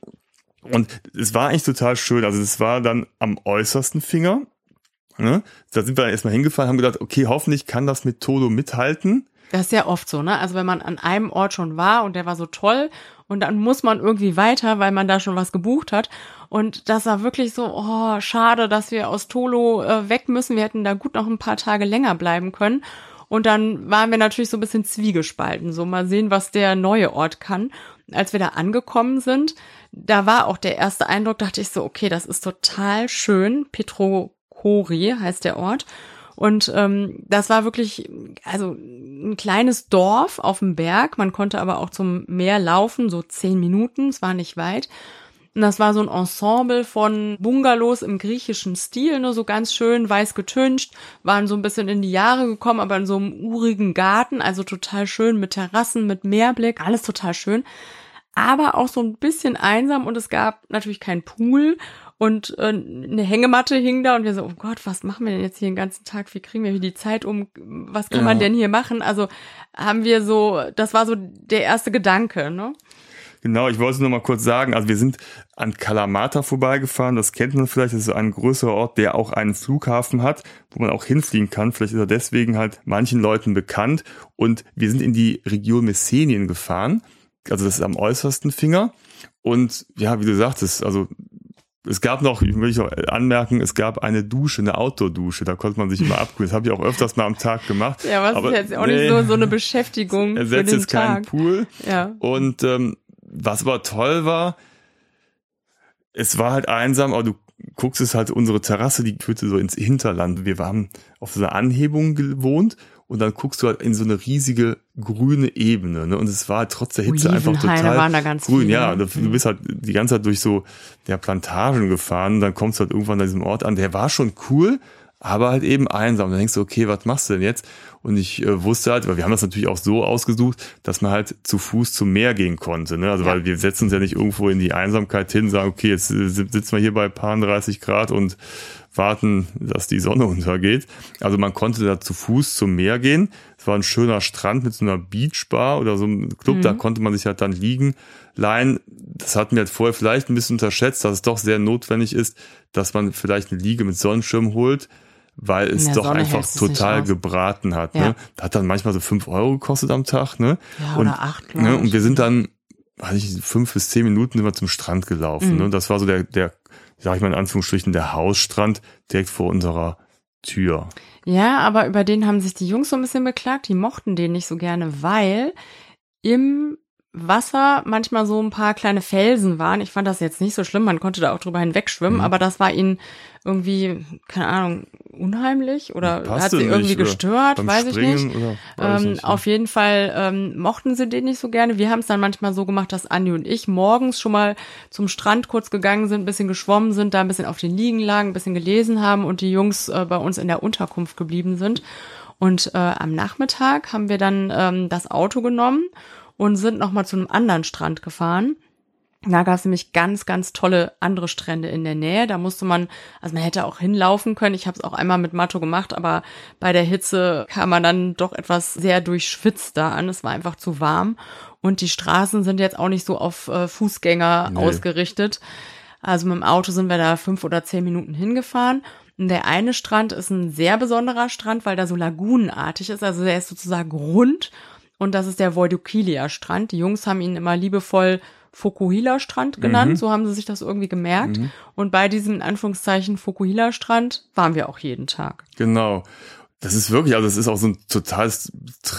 Und es war eigentlich total schön. Also es war dann am äußersten Finger. Ne? Da sind wir dann erstmal hingefahren, haben gedacht, okay, hoffentlich kann das mit Todo mithalten. Das ist ja oft so, ne? Also wenn man an einem Ort schon war und der war so toll und dann muss man irgendwie weiter, weil man da schon was gebucht hat. Und das war wirklich so, oh, schade, dass wir aus Tolo äh, weg müssen. Wir hätten da gut noch ein paar Tage länger bleiben können. Und dann waren wir natürlich so ein bisschen zwiegespalten. So mal sehen, was der neue Ort kann. Als wir da angekommen sind, da war auch der erste Eindruck, dachte ich so, okay, das ist total schön. Petrochori heißt der Ort. Und ähm, das war wirklich, also ein kleines Dorf auf dem Berg. Man konnte aber auch zum Meer laufen, so zehn Minuten, es war nicht weit. Und das war so ein Ensemble von Bungalows im griechischen Stil, nur so ganz schön weiß getüncht, waren so ein bisschen in die Jahre gekommen, aber in so einem urigen Garten, also total schön mit Terrassen, mit Meerblick, alles total schön. Aber auch so ein bisschen einsam und es gab natürlich keinen Pool. Und äh, eine Hängematte hing da und wir so, oh Gott, was machen wir denn jetzt hier den ganzen Tag? Wie kriegen wir hier die Zeit um? Was kann ja. man denn hier machen? Also haben wir so, das war so der erste Gedanke, ne? Genau, ich wollte es nur mal kurz sagen, also wir sind an Kalamata vorbeigefahren, das kennt man vielleicht, das ist ein größerer Ort, der auch einen Flughafen hat, wo man auch hinfliegen kann, vielleicht ist er deswegen halt manchen Leuten bekannt und wir sind in die Region Messenien gefahren, also das ist am äußersten Finger und ja, wie du sagtest, also es gab noch, ich will ich auch anmerken, es gab eine Dusche, eine Outdoor-Dusche, da konnte man sich immer abkühlen. Das habe ich auch öfters mal am Tag gemacht. Ja, was aber ist jetzt auch nee, nicht so, so eine Beschäftigung für den Tag. Ersetzt jetzt keinen Pool. Ja. Und ähm, was aber toll war, es war halt einsam, aber du guckst es halt, unsere Terrasse, die führte so ins Hinterland. Wir haben auf so einer Anhebung gewohnt und dann guckst du halt in so eine riesige grüne Ebene, ne? Und es war halt trotz der Hitze einfach total waren da ganz grün. Viele. Ja, du bist halt die ganze Zeit durch so der Plantagen gefahren und dann kommst du halt irgendwann an diesem Ort an. Der war schon cool, aber halt eben einsam. Dann denkst du, okay, was machst du denn jetzt? Und ich äh, wusste halt, weil wir haben das natürlich auch so ausgesucht, dass man halt zu Fuß zum Meer gehen konnte, ne? Also ja. weil wir setzen uns ja nicht irgendwo in die Einsamkeit hin, sagen, okay, jetzt äh, sitzen wir hier bei paar dreißig Grad und warten, dass die Sonne untergeht. Also man konnte da zu Fuß zum Meer gehen. Es war ein schöner Strand mit so einer Beachbar oder so einem Club, mhm. da konnte man sich halt dann liegen leihen. Das hatten wir halt vorher vielleicht ein bisschen unterschätzt, dass es doch sehr notwendig ist, dass man vielleicht eine Liege mit Sonnenschirm holt, weil es doch Sonne einfach total gebraten hat. Ja. Ne? Das hat dann manchmal so fünf Euro gekostet am Tag. Ne? Ja, und, oder acht, ne? Und wir sind dann, weiß ich, fünf bis zehn Minuten sind wir zum Strand gelaufen. Mhm. Ne? Das war so der, der, sag ich mal in Anführungsstrichen, der Hausstrand direkt vor unserer Tür. Ja, aber über den haben sich die Jungs so ein bisschen beklagt. Die mochten den nicht so gerne, weil im Wasser manchmal so ein paar kleine Felsen waren. Ich fand das jetzt nicht so schlimm, man konnte da auch drüber hinwegschwimmen, mhm. aber das war ihnen irgendwie, keine Ahnung, unheimlich oder Passte hat sie nicht, irgendwie gestört, weiß Springen ich nicht. Oder ähm, weiß ich nicht. Auf jeden Fall ähm, mochten sie den nicht so gerne. Wir haben es dann manchmal so gemacht, dass Andi und ich morgens schon mal zum Strand kurz gegangen sind, ein bisschen geschwommen sind, da ein bisschen auf den Liegen lagen, ein bisschen gelesen haben und die Jungs äh, bei uns in der Unterkunft geblieben sind. Und äh, am Nachmittag haben wir dann ähm, das Auto genommen und sind nochmal zu einem anderen Strand gefahren. Da gab es nämlich ganz, ganz tolle andere Strände in der Nähe. Da musste man, also man hätte auch hinlaufen können. Ich habe es auch einmal mit Matto gemacht, aber bei der Hitze kam man dann doch etwas sehr durchschwitzt da an. Es war einfach zu warm. Und die Straßen sind jetzt auch nicht so auf äh, Fußgänger nee. ausgerichtet. Also mit dem Auto sind wir da fünf oder zehn Minuten hingefahren. Und der eine Strand ist ein sehr besonderer Strand, weil da so lagunenartig ist. Also der ist sozusagen rund. Und das ist der Voidokilia-Strand. Die Jungs haben ihn immer liebevoll Fokuhila-Strand genannt. Mhm. So haben sie sich das irgendwie gemerkt. Mhm. Und bei diesem, in Anführungszeichen, Fokuhila-Strand waren wir auch jeden Tag. Genau. Das ist wirklich, also das ist auch so ein totales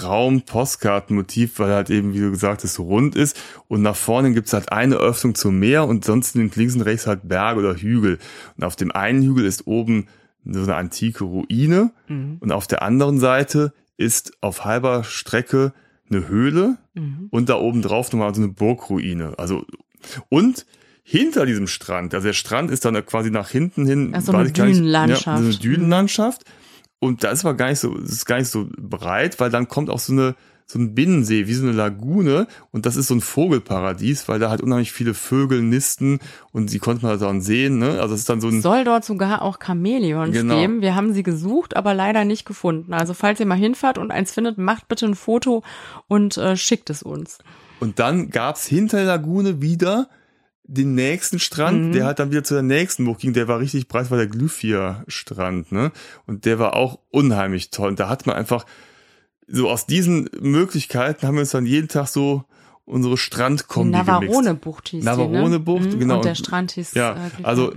Traum-Postkartenmotiv, weil halt eben, wie du gesagt hast, so rund ist. Und nach vorne gibt's halt eine Öffnung zum Meer und sonst links und rechts halt Berge oder Hügel. Und auf dem einen Hügel ist oben so eine antike Ruine. Mhm. Und auf der anderen Seite ist auf halber Strecke eine Höhle mhm. und da oben drauf nochmal so eine Burgruine. Also, und hinter diesem Strand, also der Strand ist dann quasi nach hinten hin. Also eine Dünenlandschaft. Ja, so eine Dünenlandschaft. Und da ist aber gar nicht so, es ist gar nicht so breit, weil dann kommt auch so eine, so ein Binnensee, wie so eine Lagune. Und das ist so ein Vogelparadies, weil da halt unheimlich viele Vögel nisten und die konnte man dann sehen, ne? Also es ist dann so ein. Soll dort sogar auch Chamäleons genau. geben. Wir haben sie gesucht, aber leider nicht gefunden. Also falls ihr mal hinfahrt und eins findet, macht bitte ein Foto und äh, schickt es uns. Und dann gab's hinter der Lagune wieder den nächsten Strand, mhm. der halt dann wieder zu der nächsten Bucht ging, der war richtig breit, war der Glyphia-Strand, ne? Und der war auch unheimlich toll. Und da hat man einfach so aus diesen Möglichkeiten haben wir uns dann jeden Tag so unsere Strandkombi gemixt. Navarone-Bucht hieß Navarone-Bucht, die, ne? genau. Und der Strand hieß... Ja, äh, also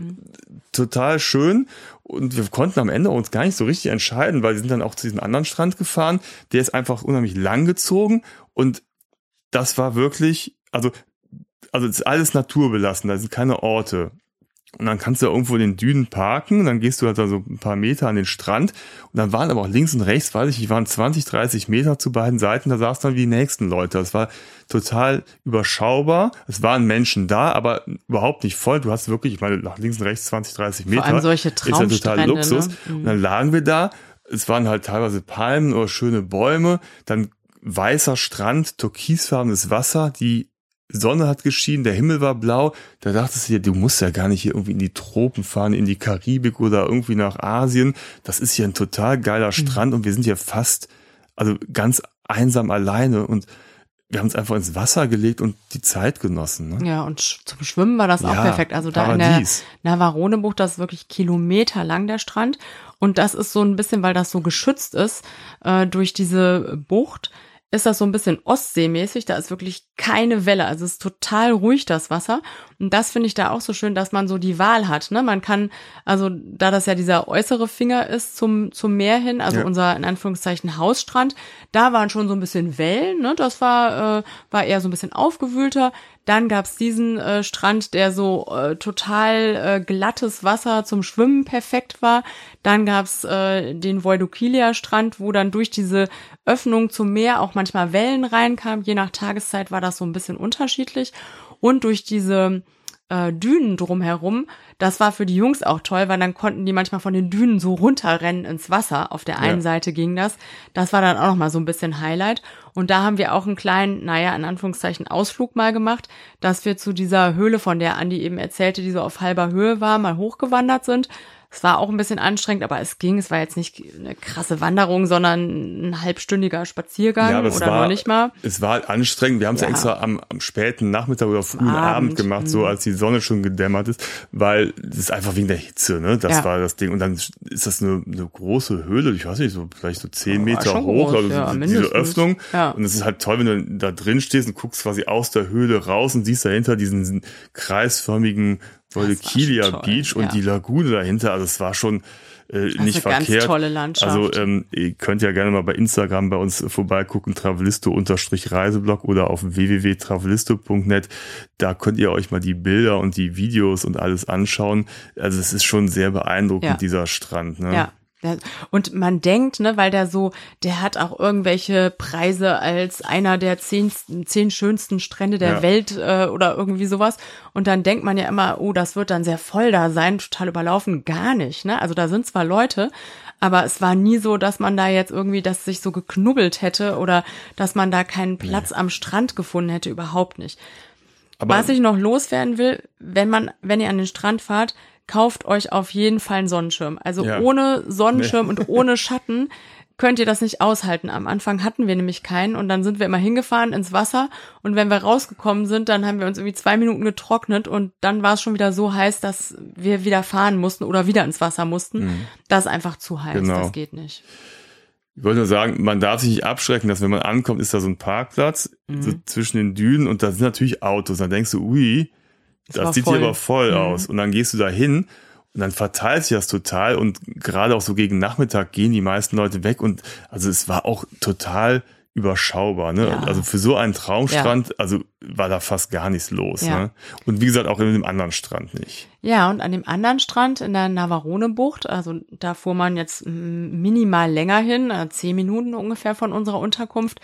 total schön. Und wir konnten am Ende uns gar nicht so richtig entscheiden, weil wir sind dann auch zu diesem anderen Strand gefahren. Der ist einfach unheimlich lang gezogen und das war wirklich, also, also es ist alles naturbelassen, da sind keine Orte. Und dann kannst du ja irgendwo in den Dünen parken, dann gehst du halt da so ein paar Meter an den Strand und dann waren aber auch links und rechts, weiß ich, die waren zwanzig, dreißig Meter zu beiden Seiten, da saßen dann die nächsten Leute. Das war total überschaubar, es waren Menschen da, aber überhaupt nicht voll. Du hast wirklich, ich meine, nach links und rechts zwanzig, dreißig Meter. Vor allem solche Traumstrände, ist ja total Luxus. Ne? Mhm. Und dann lagen wir da, es waren halt teilweise Palmen oder schöne Bäume, dann weißer Strand, türkisfarbenes Wasser, die Sonne hat geschienen, der Himmel war blau, da dachtest du dir, du musst ja gar nicht hier irgendwie in die Tropen fahren, in die Karibik oder irgendwie nach Asien. Das ist hier ein total geiler Strand mhm. und wir sind hier fast, also ganz einsam alleine und wir haben uns einfach ins Wasser gelegt und die Zeit genossen. Ne? Ja, und zum Schwimmen war das ja, auch perfekt. Also da Paradies. In der Navarone-Bucht, das ist wirklich kilometerlang der Strand und das ist so ein bisschen, weil das so geschützt ist äh, durch diese Bucht, ist das so ein bisschen ostseemäßig, da ist wirklich keine Welle, also es ist total ruhig, das Wasser. Und das finde ich da auch so schön, dass man so die Wahl hat, ne? Man kann, also da das ja dieser äußere Finger ist zum zum Meer hin, also ja. unser in Anführungszeichen Hausstrand, da waren schon so ein bisschen Wellen, ne? Das war äh, war eher so ein bisschen aufgewühlter. Dann gab's diesen äh, Strand, der so äh, total äh, glattes Wasser zum Schwimmen perfekt war. Dann gab's äh, den Voidukilia-Strand, wo dann durch diese Öffnung zum Meer auch manchmal Wellen reinkamen. Je nach Tageszeit war das so ein bisschen unterschiedlich. Und durch diese äh, Dünen drumherum, das war für die Jungs auch toll, weil dann konnten die manchmal von den Dünen so runterrennen ins Wasser. Auf der einen ja. Seite ging das. Das war dann auch noch mal so ein bisschen Highlight. Und da haben wir auch einen kleinen, naja, in Anführungszeichen Ausflug mal gemacht, dass wir zu dieser Höhle, von der Andi eben erzählte, die so auf halber Höhe war, mal hochgewandert sind. Es war auch ein bisschen anstrengend, aber es ging. Es war jetzt nicht eine krasse Wanderung, sondern ein halbstündiger Spaziergang ja, oder war, noch nicht mal. Es war halt anstrengend. Wir haben es ja. ja extra am, am späten Nachmittag oder frühen Abend, Abend gemacht, mhm. so als die Sonne schon gedämmert ist, weil es ist einfach wegen der Hitze, ne? Das ja. war das Ding. Und dann ist das eine, eine große Höhle, ich weiß nicht, so vielleicht so zehn ja, Meter hoch, groß, also ja, diese Öffnung. Ja. Und es ist halt toll, wenn du da drin stehst und guckst quasi aus der Höhle raus und siehst dahinter diesen kreisförmigen Voidukilia Beach und ja. die Lagune dahinter, also es war schon äh, nicht eine verkehrt. Ganz tolle Landschaft. Also ähm, ihr könnt ja gerne mal bei Instagram bei uns vorbeigucken, Travelisto-Reiseblog oder auf w w w punkt travelisto punkt net. Da könnt ihr euch mal die Bilder und die Videos und alles anschauen. Also es ist schon sehr beeindruckend, ja. dieser Strand. Ne? Ja. Und man denkt, ne, weil der so, der hat auch irgendwelche Preise als einer der zehn, zehn schönsten Strände der ja. Welt äh, oder irgendwie sowas. Und dann denkt man ja immer, oh, das wird dann sehr voll da sein, total überlaufen. Gar nicht, ne? Also da sind zwar Leute, aber es war nie so, dass man da jetzt irgendwie, dass sich so geknubbelt hätte oder dass man da keinen Platz nee. am Strand gefunden hätte, überhaupt nicht. Aber was ich noch loswerden will, wenn man, wenn ihr an den Strand fahrt, kauft euch auf jeden Fall einen Sonnenschirm. Also ja. ohne Sonnenschirm nee. und ohne Schatten könnt ihr das nicht aushalten. Am Anfang hatten wir nämlich keinen und dann sind wir immer hingefahren ins Wasser und wenn wir rausgekommen sind, dann haben wir uns irgendwie zwei Minuten getrocknet und dann war es schon wieder so heiß, dass wir wieder fahren mussten oder wieder ins Wasser mussten. Mhm. Das ist einfach zu heiß, genau. Das geht nicht. Ich wollte nur sagen, man darf sich nicht abschrecken, dass wenn man ankommt, ist da so ein Parkplatz mhm. so zwischen den Dünen und da sind natürlich Autos. Dann denkst du, ui, das, das sieht hier aber voll mhm. aus. Und dann gehst du da hin und dann verteilt sich das total und gerade auch so gegen Nachmittag gehen die meisten Leute weg und also es war auch total überschaubar, ne? Ja. Also für so einen Traumstrand, ja. also war da fast gar nichts los, ja. ne? Und wie gesagt, auch in dem anderen Strand nicht. Ja, und an dem anderen Strand in der Navarone-Bucht, also da fuhr man jetzt minimal länger hin, zehn Minuten ungefähr von unserer Unterkunft.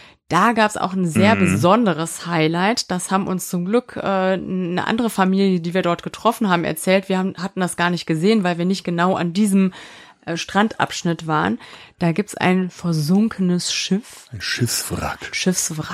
Da gab's auch ein sehr mhm. besonderes Highlight. Das haben uns zum Glück äh, eine andere Familie, die wir dort getroffen haben, erzählt. Wir haben, hatten das gar nicht gesehen, weil wir nicht genau an diesem äh, Strandabschnitt waren. Da gibt's ein versunkenes Schiff. Ein Schiffswrack. Schiffswrack.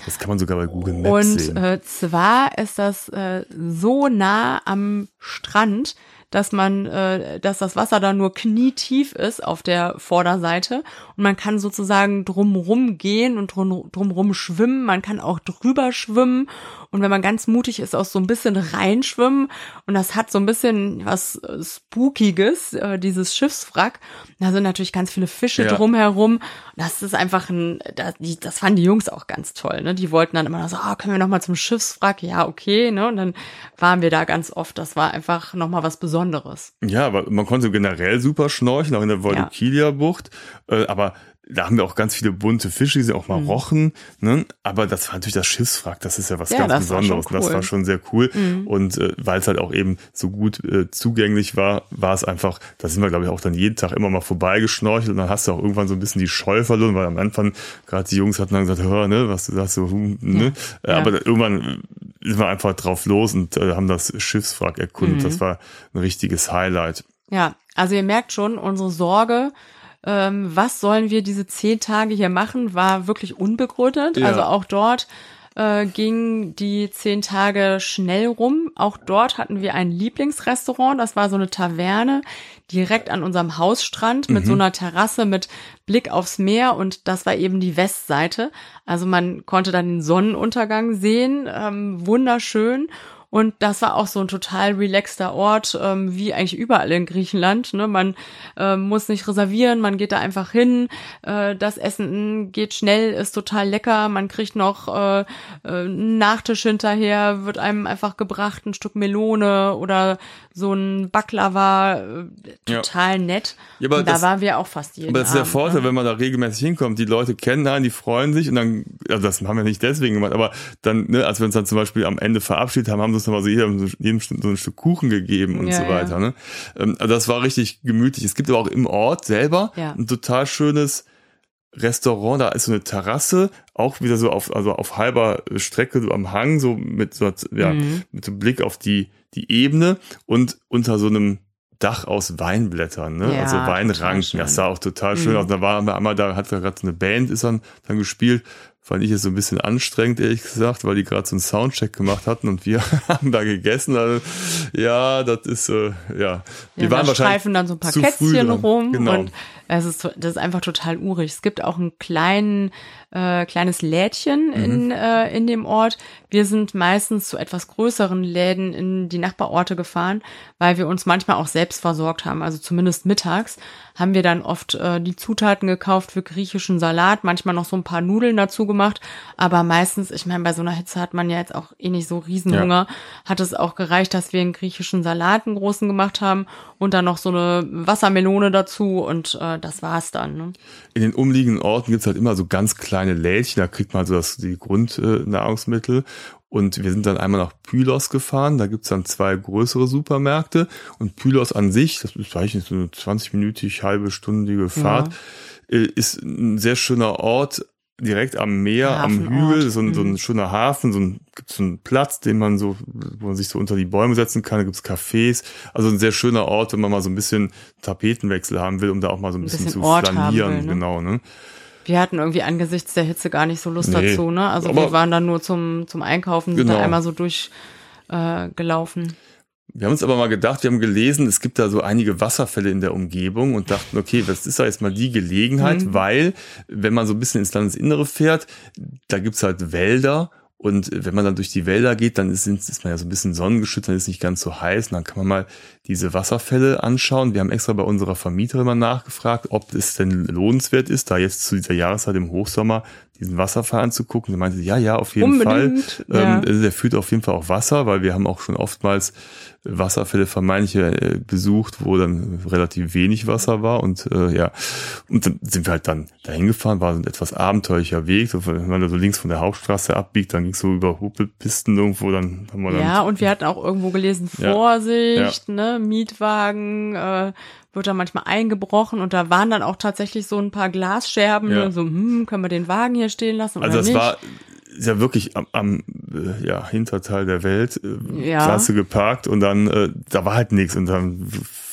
Das kann man sogar bei Google Maps und, sehen. Und äh, zwar ist das äh, so nah am Strand, dass man, äh, dass das Wasser da nur knietief ist auf der Vorderseite und man kann sozusagen drumrum gehen und drum, drumrum schwimmen. Man kann auch drüber schwimmen und wenn man ganz mutig ist, auch so ein bisschen reinschwimmen und das hat so ein bisschen was Spookiges, äh, dieses Schiffswrack. Da sind natürlich ganz viele Fische ja. drumherum. Das ist einfach ein, das, die, das fanden die Jungs auch ganz toll. Ne? Die wollten dann immer so, oh, können wir noch mal zum Schiffswrack? Ja, okay. Ne? Und dann waren wir da ganz oft. Das war einfach noch mal was Besonderes. Ja, aber man konnte generell super schnorcheln, auch in der Woldokilia-Bucht. Ja. Aber da haben wir auch ganz viele bunte Fische, die sind auch mal mhm. rochen, ne? Aber das war natürlich das Schiffswrack, das ist ja was ja, ganz Besonderes. Cool. Das war schon sehr cool. Mhm. Und äh, weil es halt auch eben so gut äh, zugänglich war, war es einfach, da sind wir, glaube ich, auch dann jeden Tag immer mal vorbeigeschnorchelt und dann hast du auch irgendwann so ein bisschen die Scheu verloren, weil am Anfang gerade die Jungs hatten dann gesagt, hör, ne, was du sagst, so, hm, ne? Ja. Aber ja. irgendwann sind wir einfach drauf los und äh, haben das Schiffswrack erkundet. Mhm. Das war ein richtiges Highlight. Ja, also ihr merkt schon, unsere Sorge, Ähm, was sollen wir diese zehn Tage hier machen, war wirklich unbegründet. Ja. Also auch dort äh, gingen die zehn Tage schnell rum. Auch dort hatten wir ein Lieblingsrestaurant. Das war so eine Taverne direkt an unserem Hausstrand mit mhm. so einer Terrasse mit Blick aufs Meer und das war eben die Westseite. Also man konnte dann den Sonnenuntergang sehen, ähm, wunderschön. Und das war auch so ein total relaxter Ort, ähm, wie eigentlich überall in Griechenland. Ne? Man äh, muss nicht reservieren, man geht da einfach hin. Äh, das Essen geht schnell, ist total lecker. Man kriegt noch äh, äh, einen Nachtisch hinterher, wird einem einfach gebracht, ein Stück Melone oder so ein Baklava. Äh, total ja. nett. Ja, aber und da das, waren wir auch fast jeden Abend. Aber das ist der Abend, Vorteil, ne? wenn man da regelmäßig hinkommt. Die Leute kennen einen, die freuen sich und dann, also das haben wir nicht deswegen gemacht, aber dann, ne, als wir uns dann zum Beispiel am Ende verabschiedet haben, haben sie uns nochmal so jedem, jedem so ein Stück Kuchen gegeben und ja, so weiter. Ja. Ne? Also das war richtig gemütlich. Es gibt aber auch im Ort selber ja. ein total schönes Restaurant. Da ist so eine Terrasse, auch wieder so auf, also auf halber Strecke, so am Hang, so mit so, ja, mhm. mit so einem Blick auf die, die Ebene und unter so einem Dach aus Weinblättern, ne? Ja, also Weinranken. Das sah auch total schön mhm. aus. Da waren wir einmal, da hat gerade so eine Band ist dann, dann gespielt. Fand ich es so ein bisschen anstrengend, ehrlich gesagt, weil die gerade so einen Soundcheck gemacht hatten und wir haben da gegessen. Also, ja, das ist, äh, ja. Wir ja, waren da streifen dann so ein paar Kätzchen rum genau. und es ist, das ist einfach total urig. Es gibt auch ein kleinen, äh, kleines Lädchen mhm. in, äh, in dem Ort. Wir sind meistens zu etwas größeren Läden in die Nachbarorte gefahren, weil wir uns manchmal auch selbst versorgt haben. Also zumindest mittags haben wir dann oft äh, die Zutaten gekauft für griechischen Salat, manchmal noch so ein paar Nudeln dazu gemacht. Aber meistens, ich meine, bei so einer Hitze hat man ja jetzt auch eh nicht so Riesenhunger, ja. hat es auch gereicht, dass wir einen griechischen Salat, einen großen gemacht haben und dann noch so eine Wassermelone dazu und äh, das war's dann. Ne? In den umliegenden Orten gibt's halt immer so ganz kleine Lädchen, da kriegt man so das, die Grundnahrungsmittel. Äh, Und wir sind dann einmal nach Pylos gefahren, da gibt's dann zwei größere Supermärkte und Pylos an sich, das ist eigentlich so eine zwanzig-minütig, halbe stündige Fahrt, ja. ist ein sehr schöner Ort, direkt am Meer, am Hügel, so ein, so ein schöner Hafen, so ein, gibt's so einen Platz, den man so, wo man sich so unter die Bäume setzen kann, da gibt's Cafés, also ein sehr schöner Ort, wenn man mal so ein bisschen Tapetenwechsel haben will, um da auch mal so ein, ein bisschen, bisschen zu Ort flanieren, will, ne? Genau, ne? Wir hatten irgendwie angesichts der Hitze gar nicht so Lust nee, dazu, ne? Also wir waren dann nur zum zum Einkaufen, sind genau. da einmal so durchgelaufen. Äh, gelaufen. Wir haben uns aber mal gedacht, wir haben gelesen, es gibt da so einige Wasserfälle in der Umgebung und dachten, okay, was ist da jetzt mal die Gelegenheit, mhm. weil, wenn man so ein bisschen ins Landesinnere fährt, da gibt's halt Wälder und wenn man dann durch die Wälder geht, dann ist, ist man ja so ein bisschen sonnengeschützt, dann ist es nicht ganz so heiß und dann kann man mal diese Wasserfälle anschauen. Wir haben extra bei unserer Vermieterin mal nachgefragt, ob es denn lohnenswert ist, da jetzt zu dieser Jahreszeit im Hochsommer diesen Wasserfall anzugucken. Sie meinte, ja, ja, auf jeden Unbedingt, Fall. Ja. Ähm, der führt auf jeden Fall auch Wasser, weil wir haben auch schon oftmals Wasserfälle vermeintlich äh, besucht, wo dann relativ wenig Wasser war und äh, ja, und dann sind wir halt dann dahin gefahren, war so ein etwas abenteuerlicher Weg, so, wenn man da so links von der Hauptstraße abbiegt, dann ging es so über Hupelpisten irgendwo, dann haben wir dann... Ja, und wir hatten auch irgendwo gelesen, Vorsicht, ja. ne, Mietwagen, äh, wird da manchmal eingebrochen und da waren dann auch tatsächlich so ein paar Glasscherben, ja. ne, so, hm, können wir den Wagen hier stehen lassen also oder das nicht? War ist ja wirklich am, am äh, ja, Hinterteil der Welt, äh, ja. klasse geparkt und dann, äh, da war halt nichts und dann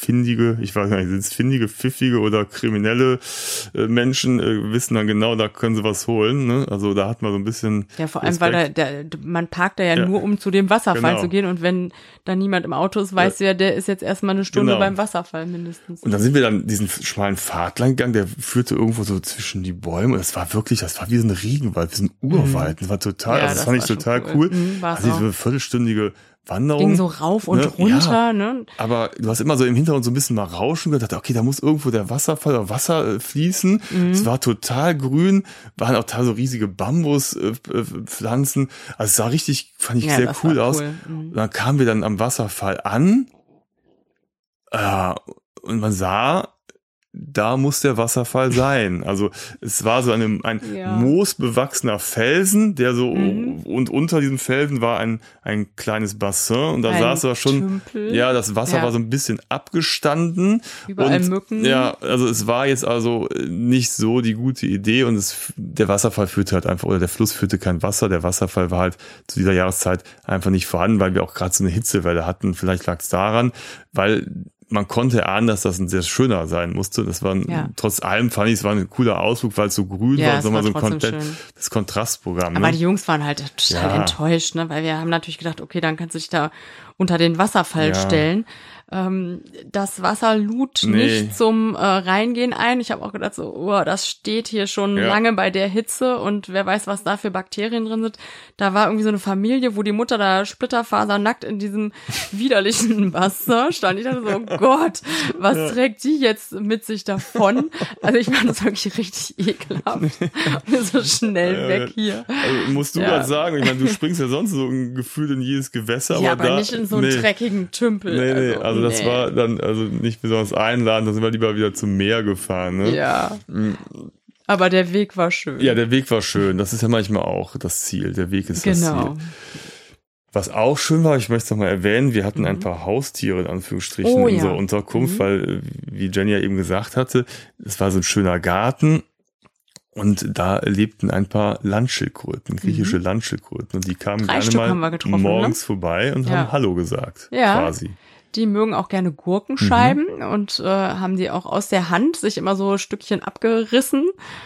findige, ich weiß gar nicht, sind es findige, pfiffige oder kriminelle äh, Menschen, äh, wissen dann genau, da können sie was holen. Ne? Also da hat man so ein bisschen Ja, vor allem, Respekt. weil da, der, man parkt da ja, ja nur, um zu dem Wasserfall genau. zu gehen und wenn da niemand im Auto ist, weißt ja. du ja, der ist jetzt erstmal eine Stunde genau. beim Wasserfall mindestens. Und dann sind wir dann diesen schmalen Pfad lang gegangen, der führte irgendwo so zwischen die Bäume und es war wirklich, das war wie so ein Regenwald, wie so ein Urwald. Mhm. Das war total, ja, also das, das fand ich total cool. cool. Mhm, also diese auch. viertelstündige Wanderung. Ging so rauf und ne? runter, ja, ne? Aber du hast immer so im Hintergrund so ein bisschen mal Rauschen gedacht, okay, da muss irgendwo der Wasserfall oder Wasser äh, fließen. Mhm. Es war total grün, waren auch da so riesige Bambuspflanzen. Äh, also es sah richtig, fand ich ja, sehr cool aus. Cool. Mhm. Und dann kamen wir dann am Wasserfall an äh, und man sah, da muss der Wasserfall sein. Also es war so ein, ein ja. moosbewachsener Felsen, der so mhm. und unter diesem Felsen war ein ein kleines Bassin und da ein saß aber schon, Tümpel. ja, das Wasser ja. war so ein bisschen abgestanden. Überall und, Mücken. Ja, also es war jetzt also nicht so die gute Idee und es, der Wasserfall führte halt einfach, oder der Fluss führte kein Wasser, der Wasserfall war halt zu dieser Jahreszeit einfach nicht vorhanden, weil wir auch gerade so eine Hitzewelle hatten. Vielleicht lag es daran, weil man konnte ahnen, dass das ein sehr schöner sein musste. Das war ein, ja. trotz allem fand ich, es war ein cooler Ausflug, weil es so grün ja, war, so war so ein komplett das Kontrastprogramm. Aber ne? die Jungs waren halt total ja. enttäuscht, ne, weil wir haben natürlich gedacht, okay, dann kannst du dich da unter den Wasserfall ja. stellen. Ähm, das Wasser lud nee. nicht zum äh, Reingehen ein. Ich habe auch gedacht, so, oh, das steht hier schon ja. lange bei der Hitze und wer weiß, was da für Bakterien drin sind. Da war irgendwie so eine Familie, wo die Mutter da splitterfasernackt in diesem widerlichen Wasser stand. Ich dachte so, oh Gott, was ja. trägt die jetzt mit sich davon? Also ich fand das wirklich richtig ekelhaft. Und so schnell ja, weg hier. Also musst du ja. gerade sagen, ich meine, du springst ja sonst so ein Gefühl in jedes Gewässer. Ja, aber, aber da, nicht in so einen nee. dreckigen Tümpel. Nee, nee, also, also das nee. war dann also nicht besonders einladend, da sind wir lieber wieder zum Meer gefahren. Ne? Ja, aber der Weg war schön. Ja, der Weg war schön, das ist ja manchmal auch das Ziel, der Weg ist genau. das Ziel. Was auch schön war, ich möchte es nochmal erwähnen, wir hatten mhm. ein paar Haustiere in Anführungsstrichen oh, in ja. unserer Unterkunft, mhm. weil, wie Jenny ja eben gesagt hatte, es war so ein schöner Garten. Und da lebten ein paar Landschildkröten, griechische mhm. Landschildkröten. Und die kamen Drei gerne mal morgens ne? vorbei und ja. haben Hallo gesagt, ja. quasi. Die mögen auch gerne Gurkenscheiben mhm. und äh, haben die auch aus der Hand sich immer so Stückchen abgerissen.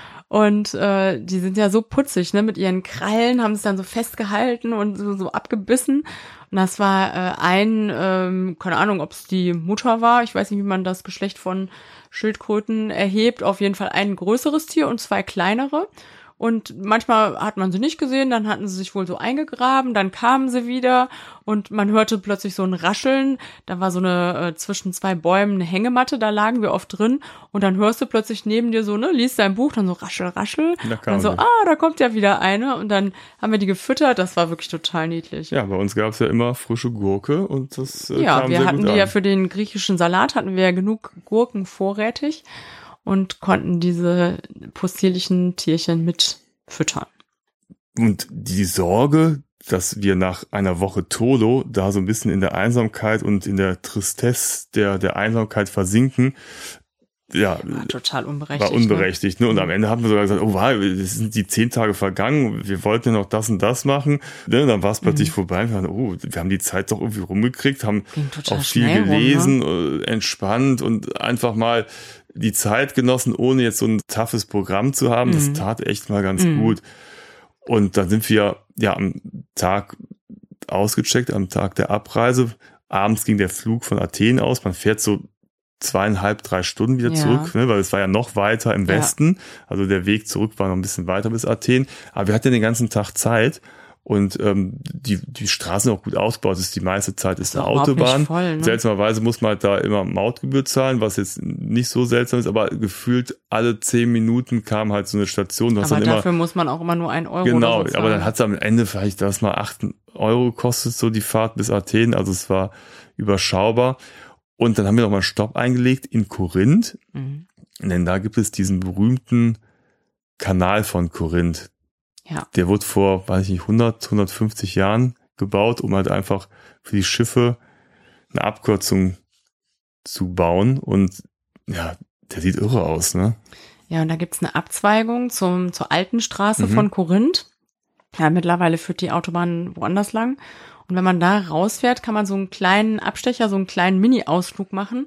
Und äh, die sind ja so putzig, ne? Mit ihren Krallen haben es dann so festgehalten und so, so abgebissen. Und das war äh, ein, ähm, keine Ahnung, ob es die Mutter war. Ich weiß nicht, wie man das Geschlecht von Schildkröten erhebt. Auf jeden Fall ein größeres Tier und zwei kleinere. Und manchmal hat man sie nicht gesehen, dann hatten sie sich wohl so eingegraben, dann kamen sie wieder und man hörte plötzlich so ein Rascheln. Da war so eine äh, zwischen zwei Bäumen eine Hängematte, da lagen wir oft drin und dann hörst du plötzlich neben dir so, ne, liest dein Buch, dann so raschel, raschel. Da dann so, sie. ah, da kommt ja wieder eine und dann haben wir die gefüttert, das war wirklich total niedlich. Ja, bei uns gab es ja immer frische Gurke und das äh, ja, kam wir sehr hatten gut die an. ja für den griechischen Salat, hatten wir ja genug Gurken vorrätig und konnten diese possierlichen Tierchen mit füttern. Und die Sorge, dass wir nach einer Woche Tolo da so ein bisschen in der Einsamkeit und in der Tristesse der, der Einsamkeit versinken, ja, war total unberechtigt. War unberechtigt, ne? Und am Ende haben wir sogar gesagt, oh wow, es sind die zehn Tage vergangen, wir wollten ja noch das und das machen. Ne? Und dann war es plötzlich mhm. vorbei. Wir, haben, oh, wir haben die Zeit doch irgendwie rumgekriegt, haben auch viel gelesen, rum, ne? entspannt und einfach mal die Zeit genossen, ohne jetzt so ein toughes Programm zu haben. Mhm. Das tat echt mal ganz mhm. gut. Und dann sind wir ja am Tag ausgecheckt, am Tag der Abreise. Abends ging der Flug von Athen aus. Man fährt so zweieinhalb, drei Stunden wieder ja. zurück, ne, weil es war ja noch weiter im Westen. Ja. Also der Weg zurück war noch ein bisschen weiter bis Athen. Aber wir hatten den ganzen Tag Zeit. Und ähm, die die Straßen sind auch gut ausgebaut. Das ist die meiste Zeit ist eine Autobahn. Voll, ne? Seltsamerweise muss man halt da immer Mautgebühr zahlen, was jetzt nicht so seltsam ist, aber gefühlt alle zehn Minuten kam halt so eine Station. Aber dann dafür immer, muss man auch immer nur ein Euro genau, oder so aber dann hat es am Ende vielleicht das mal acht Euro gekostet, so die Fahrt bis Athen. Also es war überschaubar. Und dann haben wir noch mal einen Stopp eingelegt in Korinth. Mhm. Denn da gibt es diesen berühmten Kanal von Korinth. Ja. Der wurde vor, weiß ich nicht, hundert, hundertfünfzig Jahren gebaut, um halt einfach für die Schiffe eine Abkürzung zu bauen. Und ja, der sieht irre aus, ne? Ja, und da gibt's eine Abzweigung zum, zur alten Straße Mhm. von Korinth. Ja, mittlerweile führt die Autobahn woanders lang. Und wenn man da rausfährt, kann man so einen kleinen Abstecher, so einen kleinen Mini-Ausflug machen.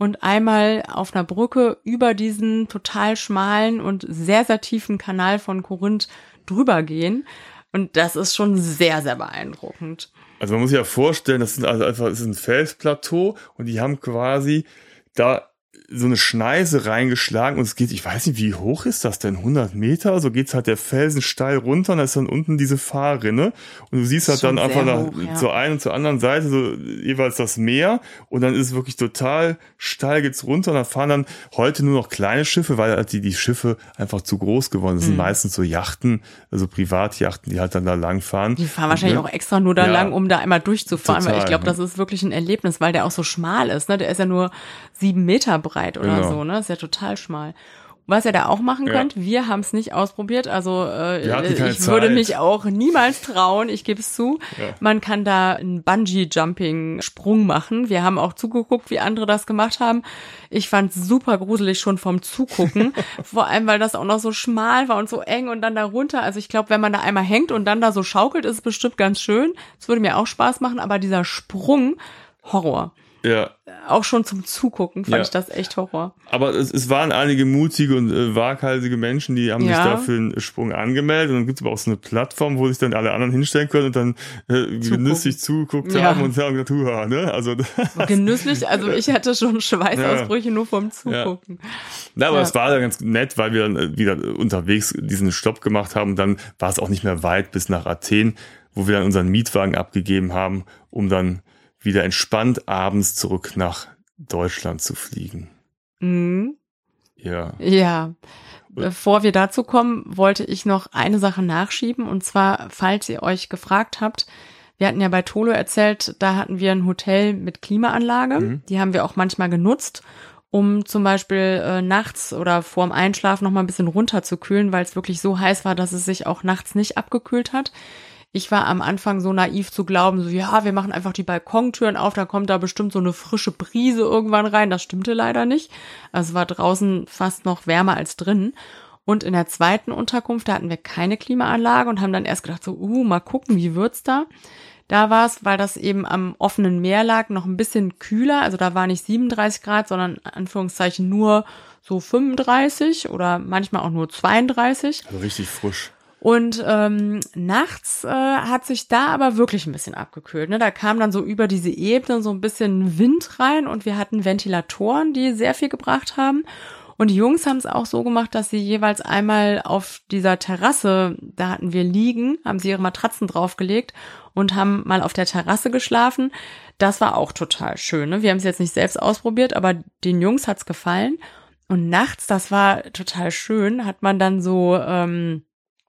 und einmal auf einer Brücke über diesen total schmalen und sehr, sehr tiefen Kanal von Korinth drüber gehen. Und das ist schon sehr, sehr beeindruckend. Also man muss sich ja vorstellen, das ist also einfach, das ist ein Felsplateau und die haben quasi da so eine Schneise reingeschlagen und es geht, ich weiß nicht, wie hoch ist das denn? hundert Meter? So geht's halt der Felsen steil runter und da ist dann unten diese Fahrrinne und du siehst halt dann einfach hoch, nach, ja. zur einen und zur anderen Seite so jeweils das Meer und dann ist es wirklich total steil geht's runter und da fahren dann heute nur noch kleine Schiffe, weil halt die, die Schiffe einfach zu groß geworden sind. Das sind mhm. meistens so Yachten, also Privatjachten, die halt dann da lang fahren. Die fahren wahrscheinlich und, auch extra nur da ja, lang, um da einmal durchzufahren, total, weil ich glaube, das ist wirklich ein Erlebnis, weil der auch so schmal ist, ne? Der ist ja nur sieben Meter breit oder genau. so, ne? Ist ja total schmal. Was ihr da auch machen könnt, ja. wir haben es nicht ausprobiert, also äh, ich Zeit. würde mich auch niemals trauen, ich gebe es zu. Ja. Man kann da einen Bungee-Jumping-Sprung machen. Wir haben auch zugeguckt, wie andere das gemacht haben. Ich fand es super gruselig schon vom Zugucken, vor allem, weil das auch noch so schmal war und so eng und dann da runter. Also ich glaube, wenn man da einmal hängt und dann da so schaukelt, ist es bestimmt ganz schön. Es würde mir auch Spaß machen, aber dieser Sprung, Horror. Ja. Auch schon zum Zugucken fand ja. ich das echt Horror. Aber es, es waren einige mutige und äh, waghalsige Menschen, die haben ja. sich da für einen Sprung angemeldet. Und dann gibt es aber auch so eine Plattform, wo sich dann alle anderen hinstellen können und dann äh, genüsslich zugeguckt ja. haben und haben gesagt, huha, ne? Also genüsslich, also ich hatte schon Schweißausbrüche ja. nur vom Zugucken. Ja, ja aber ja. es war dann ganz nett, weil wir dann wieder unterwegs diesen Stopp gemacht haben. Dann war es auch nicht mehr weit bis nach Athen, wo wir dann unseren Mietwagen abgegeben haben, um dann wieder entspannt abends zurück nach Deutschland zu fliegen. Mhm. Ja. Ja. Bevor wir dazu kommen, wollte ich noch eine Sache nachschieben. Und zwar, falls ihr euch gefragt habt, wir hatten ja bei Tolo erzählt, da hatten wir ein Hotel mit Klimaanlage. Mhm. Die haben wir auch manchmal genutzt, um zum Beispiel äh, nachts oder vorm Einschlafen noch mal ein bisschen runterzukühlen, weil es wirklich so heiß war, dass es sich auch nachts nicht abgekühlt hat. Ich war am Anfang so naiv zu glauben, so ja, wir machen einfach die Balkontüren auf, da kommt da bestimmt so eine frische Brise irgendwann rein. Das stimmte leider nicht. Also es war draußen fast noch wärmer als drinnen. Und in der zweiten Unterkunft, da hatten wir keine Klimaanlage und haben dann erst gedacht so, uh, mal gucken, wie wird's da? Da war es, weil das eben am offenen Meer lag, noch ein bisschen kühler. Also da war nicht siebenunddreißig Grad, sondern in Anführungszeichen nur so fünfunddreißig oder manchmal auch nur zweiunddreißig. Also richtig frisch. Und ähm, nachts äh, hat sich da aber wirklich ein bisschen abgekühlt. Ne? Da kam dann so über diese Ebene so ein bisschen Wind rein und wir hatten Ventilatoren, die sehr viel gebracht haben. Und die Jungs haben es auch so gemacht, dass sie jeweils einmal auf dieser Terrasse, da hatten wir liegen, haben sie ihre Matratzen draufgelegt und haben mal auf der Terrasse geschlafen. Das war auch total schön. Ne? Wir haben es jetzt nicht selbst ausprobiert, aber den Jungs hat's gefallen. Und nachts, das war total schön, hat man dann so ähm,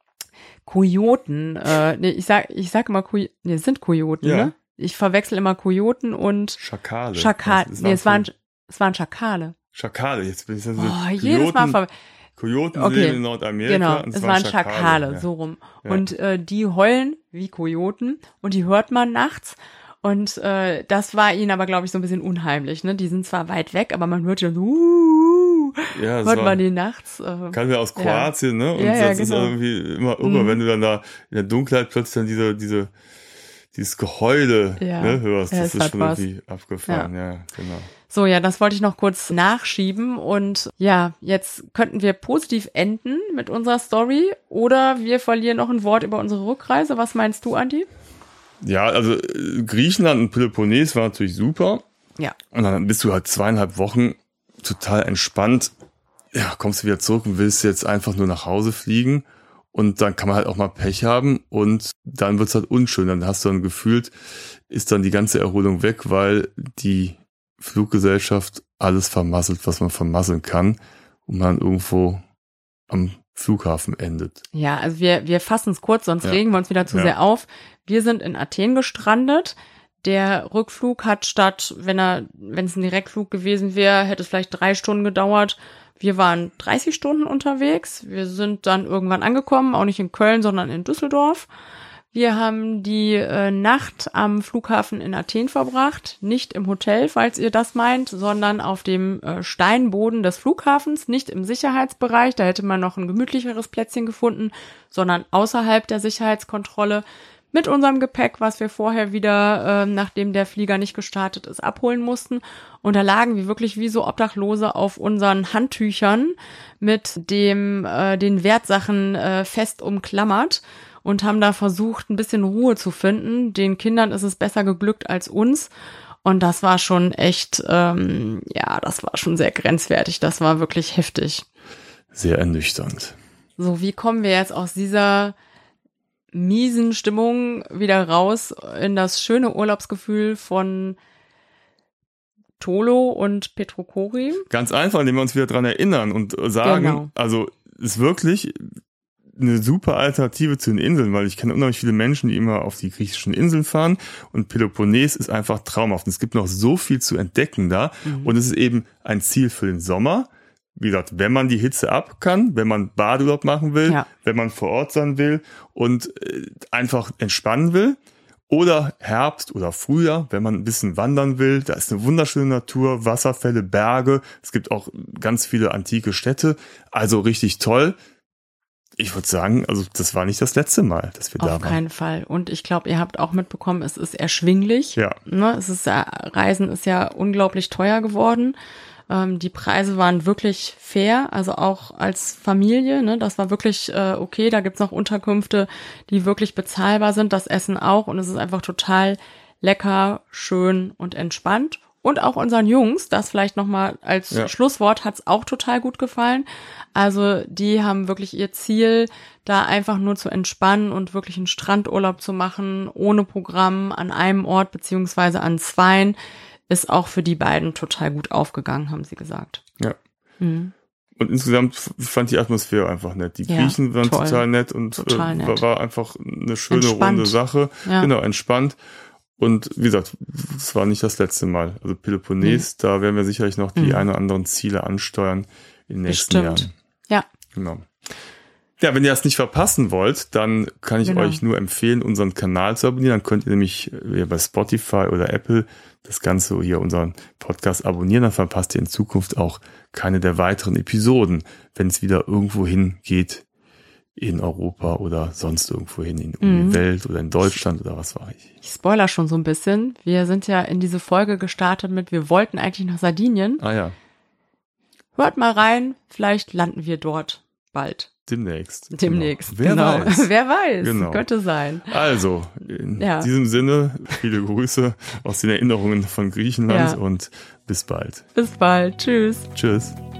Kojoten, äh, nee, ich sag, ich sag immer, Kojoten, nee, es sind Kojoten, ja. ne? Ich verwechsel immer Kojoten und Schakale. Schakale. Nee, es waren, es waren Schakale. Schakale, jetzt bin ich so. Oh, Kojoten, jedes Mal ver- Kojoten okay. leben in Nordamerika. Genau, und es, es waren Schakale, Schakale, ja. so rum. Ja. Und äh, die heulen wie Kojoten und die hört man nachts. Und äh, das war ihnen aber, glaube ich, so ein bisschen unheimlich. Ne? Die sind zwar weit weg, aber man hört ja so, uh, ja, hört man die nachts. Äh, Kann wir aus Kroatien, ja. ne? Und ja, ja, das genau. ist irgendwie immer irre, mhm. wenn du dann da in der Dunkelheit plötzlich dann diese, diese, dieses Geheule ja. ne, hörst. Ja, das ist schon was. irgendwie abgefahren, ja. ja, genau. So, ja, das wollte ich noch kurz nachschieben und ja, jetzt könnten wir positiv enden mit unserer Story oder wir verlieren noch ein Wort über unsere Rückreise. Was meinst du, Andi? Ja, also Griechenland und Peloponnes war natürlich super. Ja. Und dann bist du halt zweieinhalb Wochen total entspannt. Ja, kommst du wieder zurück und willst jetzt einfach nur nach Hause fliegen. Und dann kann man halt auch mal Pech haben und dann wird's halt unschön. Dann hast du dann gefühlt, ist dann die ganze Erholung weg, weil die Fluggesellschaft alles vermasselt, was man vermasseln kann und man irgendwo am Flughafen endet. Ja, also wir wir fassen es kurz, sonst ja. regen wir uns wieder zu ja. sehr auf. Wir sind in Athen gestrandet. Der Rückflug hat statt, wenn er, wenn es ein Direktflug gewesen wäre, hätte es vielleicht drei Stunden gedauert. Wir waren dreißig Stunden unterwegs. Wir sind dann irgendwann angekommen, auch nicht in Köln, sondern in Düsseldorf. Wir haben die äh, Nacht am Flughafen in Athen verbracht, nicht im Hotel, falls ihr das meint, sondern auf dem äh, Steinboden des Flughafens, nicht im Sicherheitsbereich, da hätte man noch ein gemütlicheres Plätzchen gefunden, sondern außerhalb der Sicherheitskontrolle mit unserem Gepäck, was wir vorher wieder, äh, nachdem der Flieger nicht gestartet ist, abholen mussten. Und da lagen wir wirklich wie so Obdachlose auf unseren Handtüchern mit dem äh, den Wertsachen äh, fest umklammert und haben da versucht, ein bisschen Ruhe zu finden. Den Kindern ist es besser geglückt als uns. Und das war schon echt, ähm, ja, das war schon sehr grenzwertig. Das war wirklich heftig. Sehr ernüchternd. So, wie kommen wir jetzt aus dieser miesen Stimmung wieder raus in das schöne Urlaubsgefühl von Tolo und Petrokori? Ganz einfach, indem wir uns wieder dran erinnern und sagen, Genau. Also ist wirklich eine super Alternative zu den Inseln, weil ich kenne unheimlich viele Menschen, die immer auf die griechischen Inseln fahren und Peloponnes ist einfach traumhaft. Und es gibt noch so viel zu entdecken da mhm. und es ist eben ein Ziel für den Sommer. Wie gesagt, wenn man die Hitze ab kann, wenn man Badeurlaub machen will, ja. wenn man vor Ort sein will und äh, einfach entspannen will. Oder Herbst oder Frühjahr, wenn man ein bisschen wandern will. Da ist eine wunderschöne Natur, Wasserfälle, Berge. Es gibt auch ganz viele antike Städte. Also richtig toll. Ich würde sagen, also das war nicht das letzte Mal, dass wir da waren. Auf keinen Fall. Und ich glaube, ihr habt auch mitbekommen, es ist erschwinglich. Ja. Ne? Es ist, Reisen ist ja unglaublich teuer geworden. Ähm, die Preise waren wirklich fair, also auch als Familie, ne, das war wirklich äh, okay. Da gibt's noch Unterkünfte, die wirklich bezahlbar sind, das Essen auch. Und es ist einfach total lecker, schön und entspannt. Und auch unseren Jungs, das vielleicht nochmal als ja. Schlusswort, hat's auch total gut gefallen. Also die haben wirklich ihr Ziel, da einfach nur zu entspannen und wirklich einen Strandurlaub zu machen, ohne Programm an einem Ort beziehungsweise an zweien. Ist auch für die beiden total gut aufgegangen, haben sie gesagt. Ja. Mhm. Und insgesamt fand die Atmosphäre einfach nett. Die Griechen ja, waren toll. total nett und total nett. Äh, war einfach eine schöne, entspannt. runde Sache. Ja. Genau, entspannt. Und wie gesagt, es war nicht das letzte Mal. Also Peloponnes, mhm. da werden wir sicherlich noch die mhm. ein oder anderen Ziele ansteuern in den nächsten Bestimmt. Jahren. Ja. Genau. Ja, wenn ihr das nicht verpassen wollt, dann kann ich genau. euch nur empfehlen, unseren Kanal zu abonnieren. Dann könnt ihr nämlich bei Spotify oder Apple das Ganze hier, unseren Podcast abonnieren. Dann verpasst ihr in Zukunft auch keine der weiteren Episoden, wenn es wieder irgendwo hingeht in Europa oder sonst irgendwo hin, in mhm. die Welt oder in Deutschland oder was weiß ich. Ich spoiler schon so ein bisschen. Wir sind ja in diese Folge gestartet mit, wir wollten eigentlich nach Sardinien. Ah ja. Hört mal rein, vielleicht landen wir dort bald. Demnächst. Demnächst, genau. Wer genau. weiß. Wer weiß, genau. Könnte sein. Also, in ja. diesem Sinne, viele Grüße aus den Erinnerungen von Griechenland ja. und bis bald. Bis bald. Tschüss. Tschüss.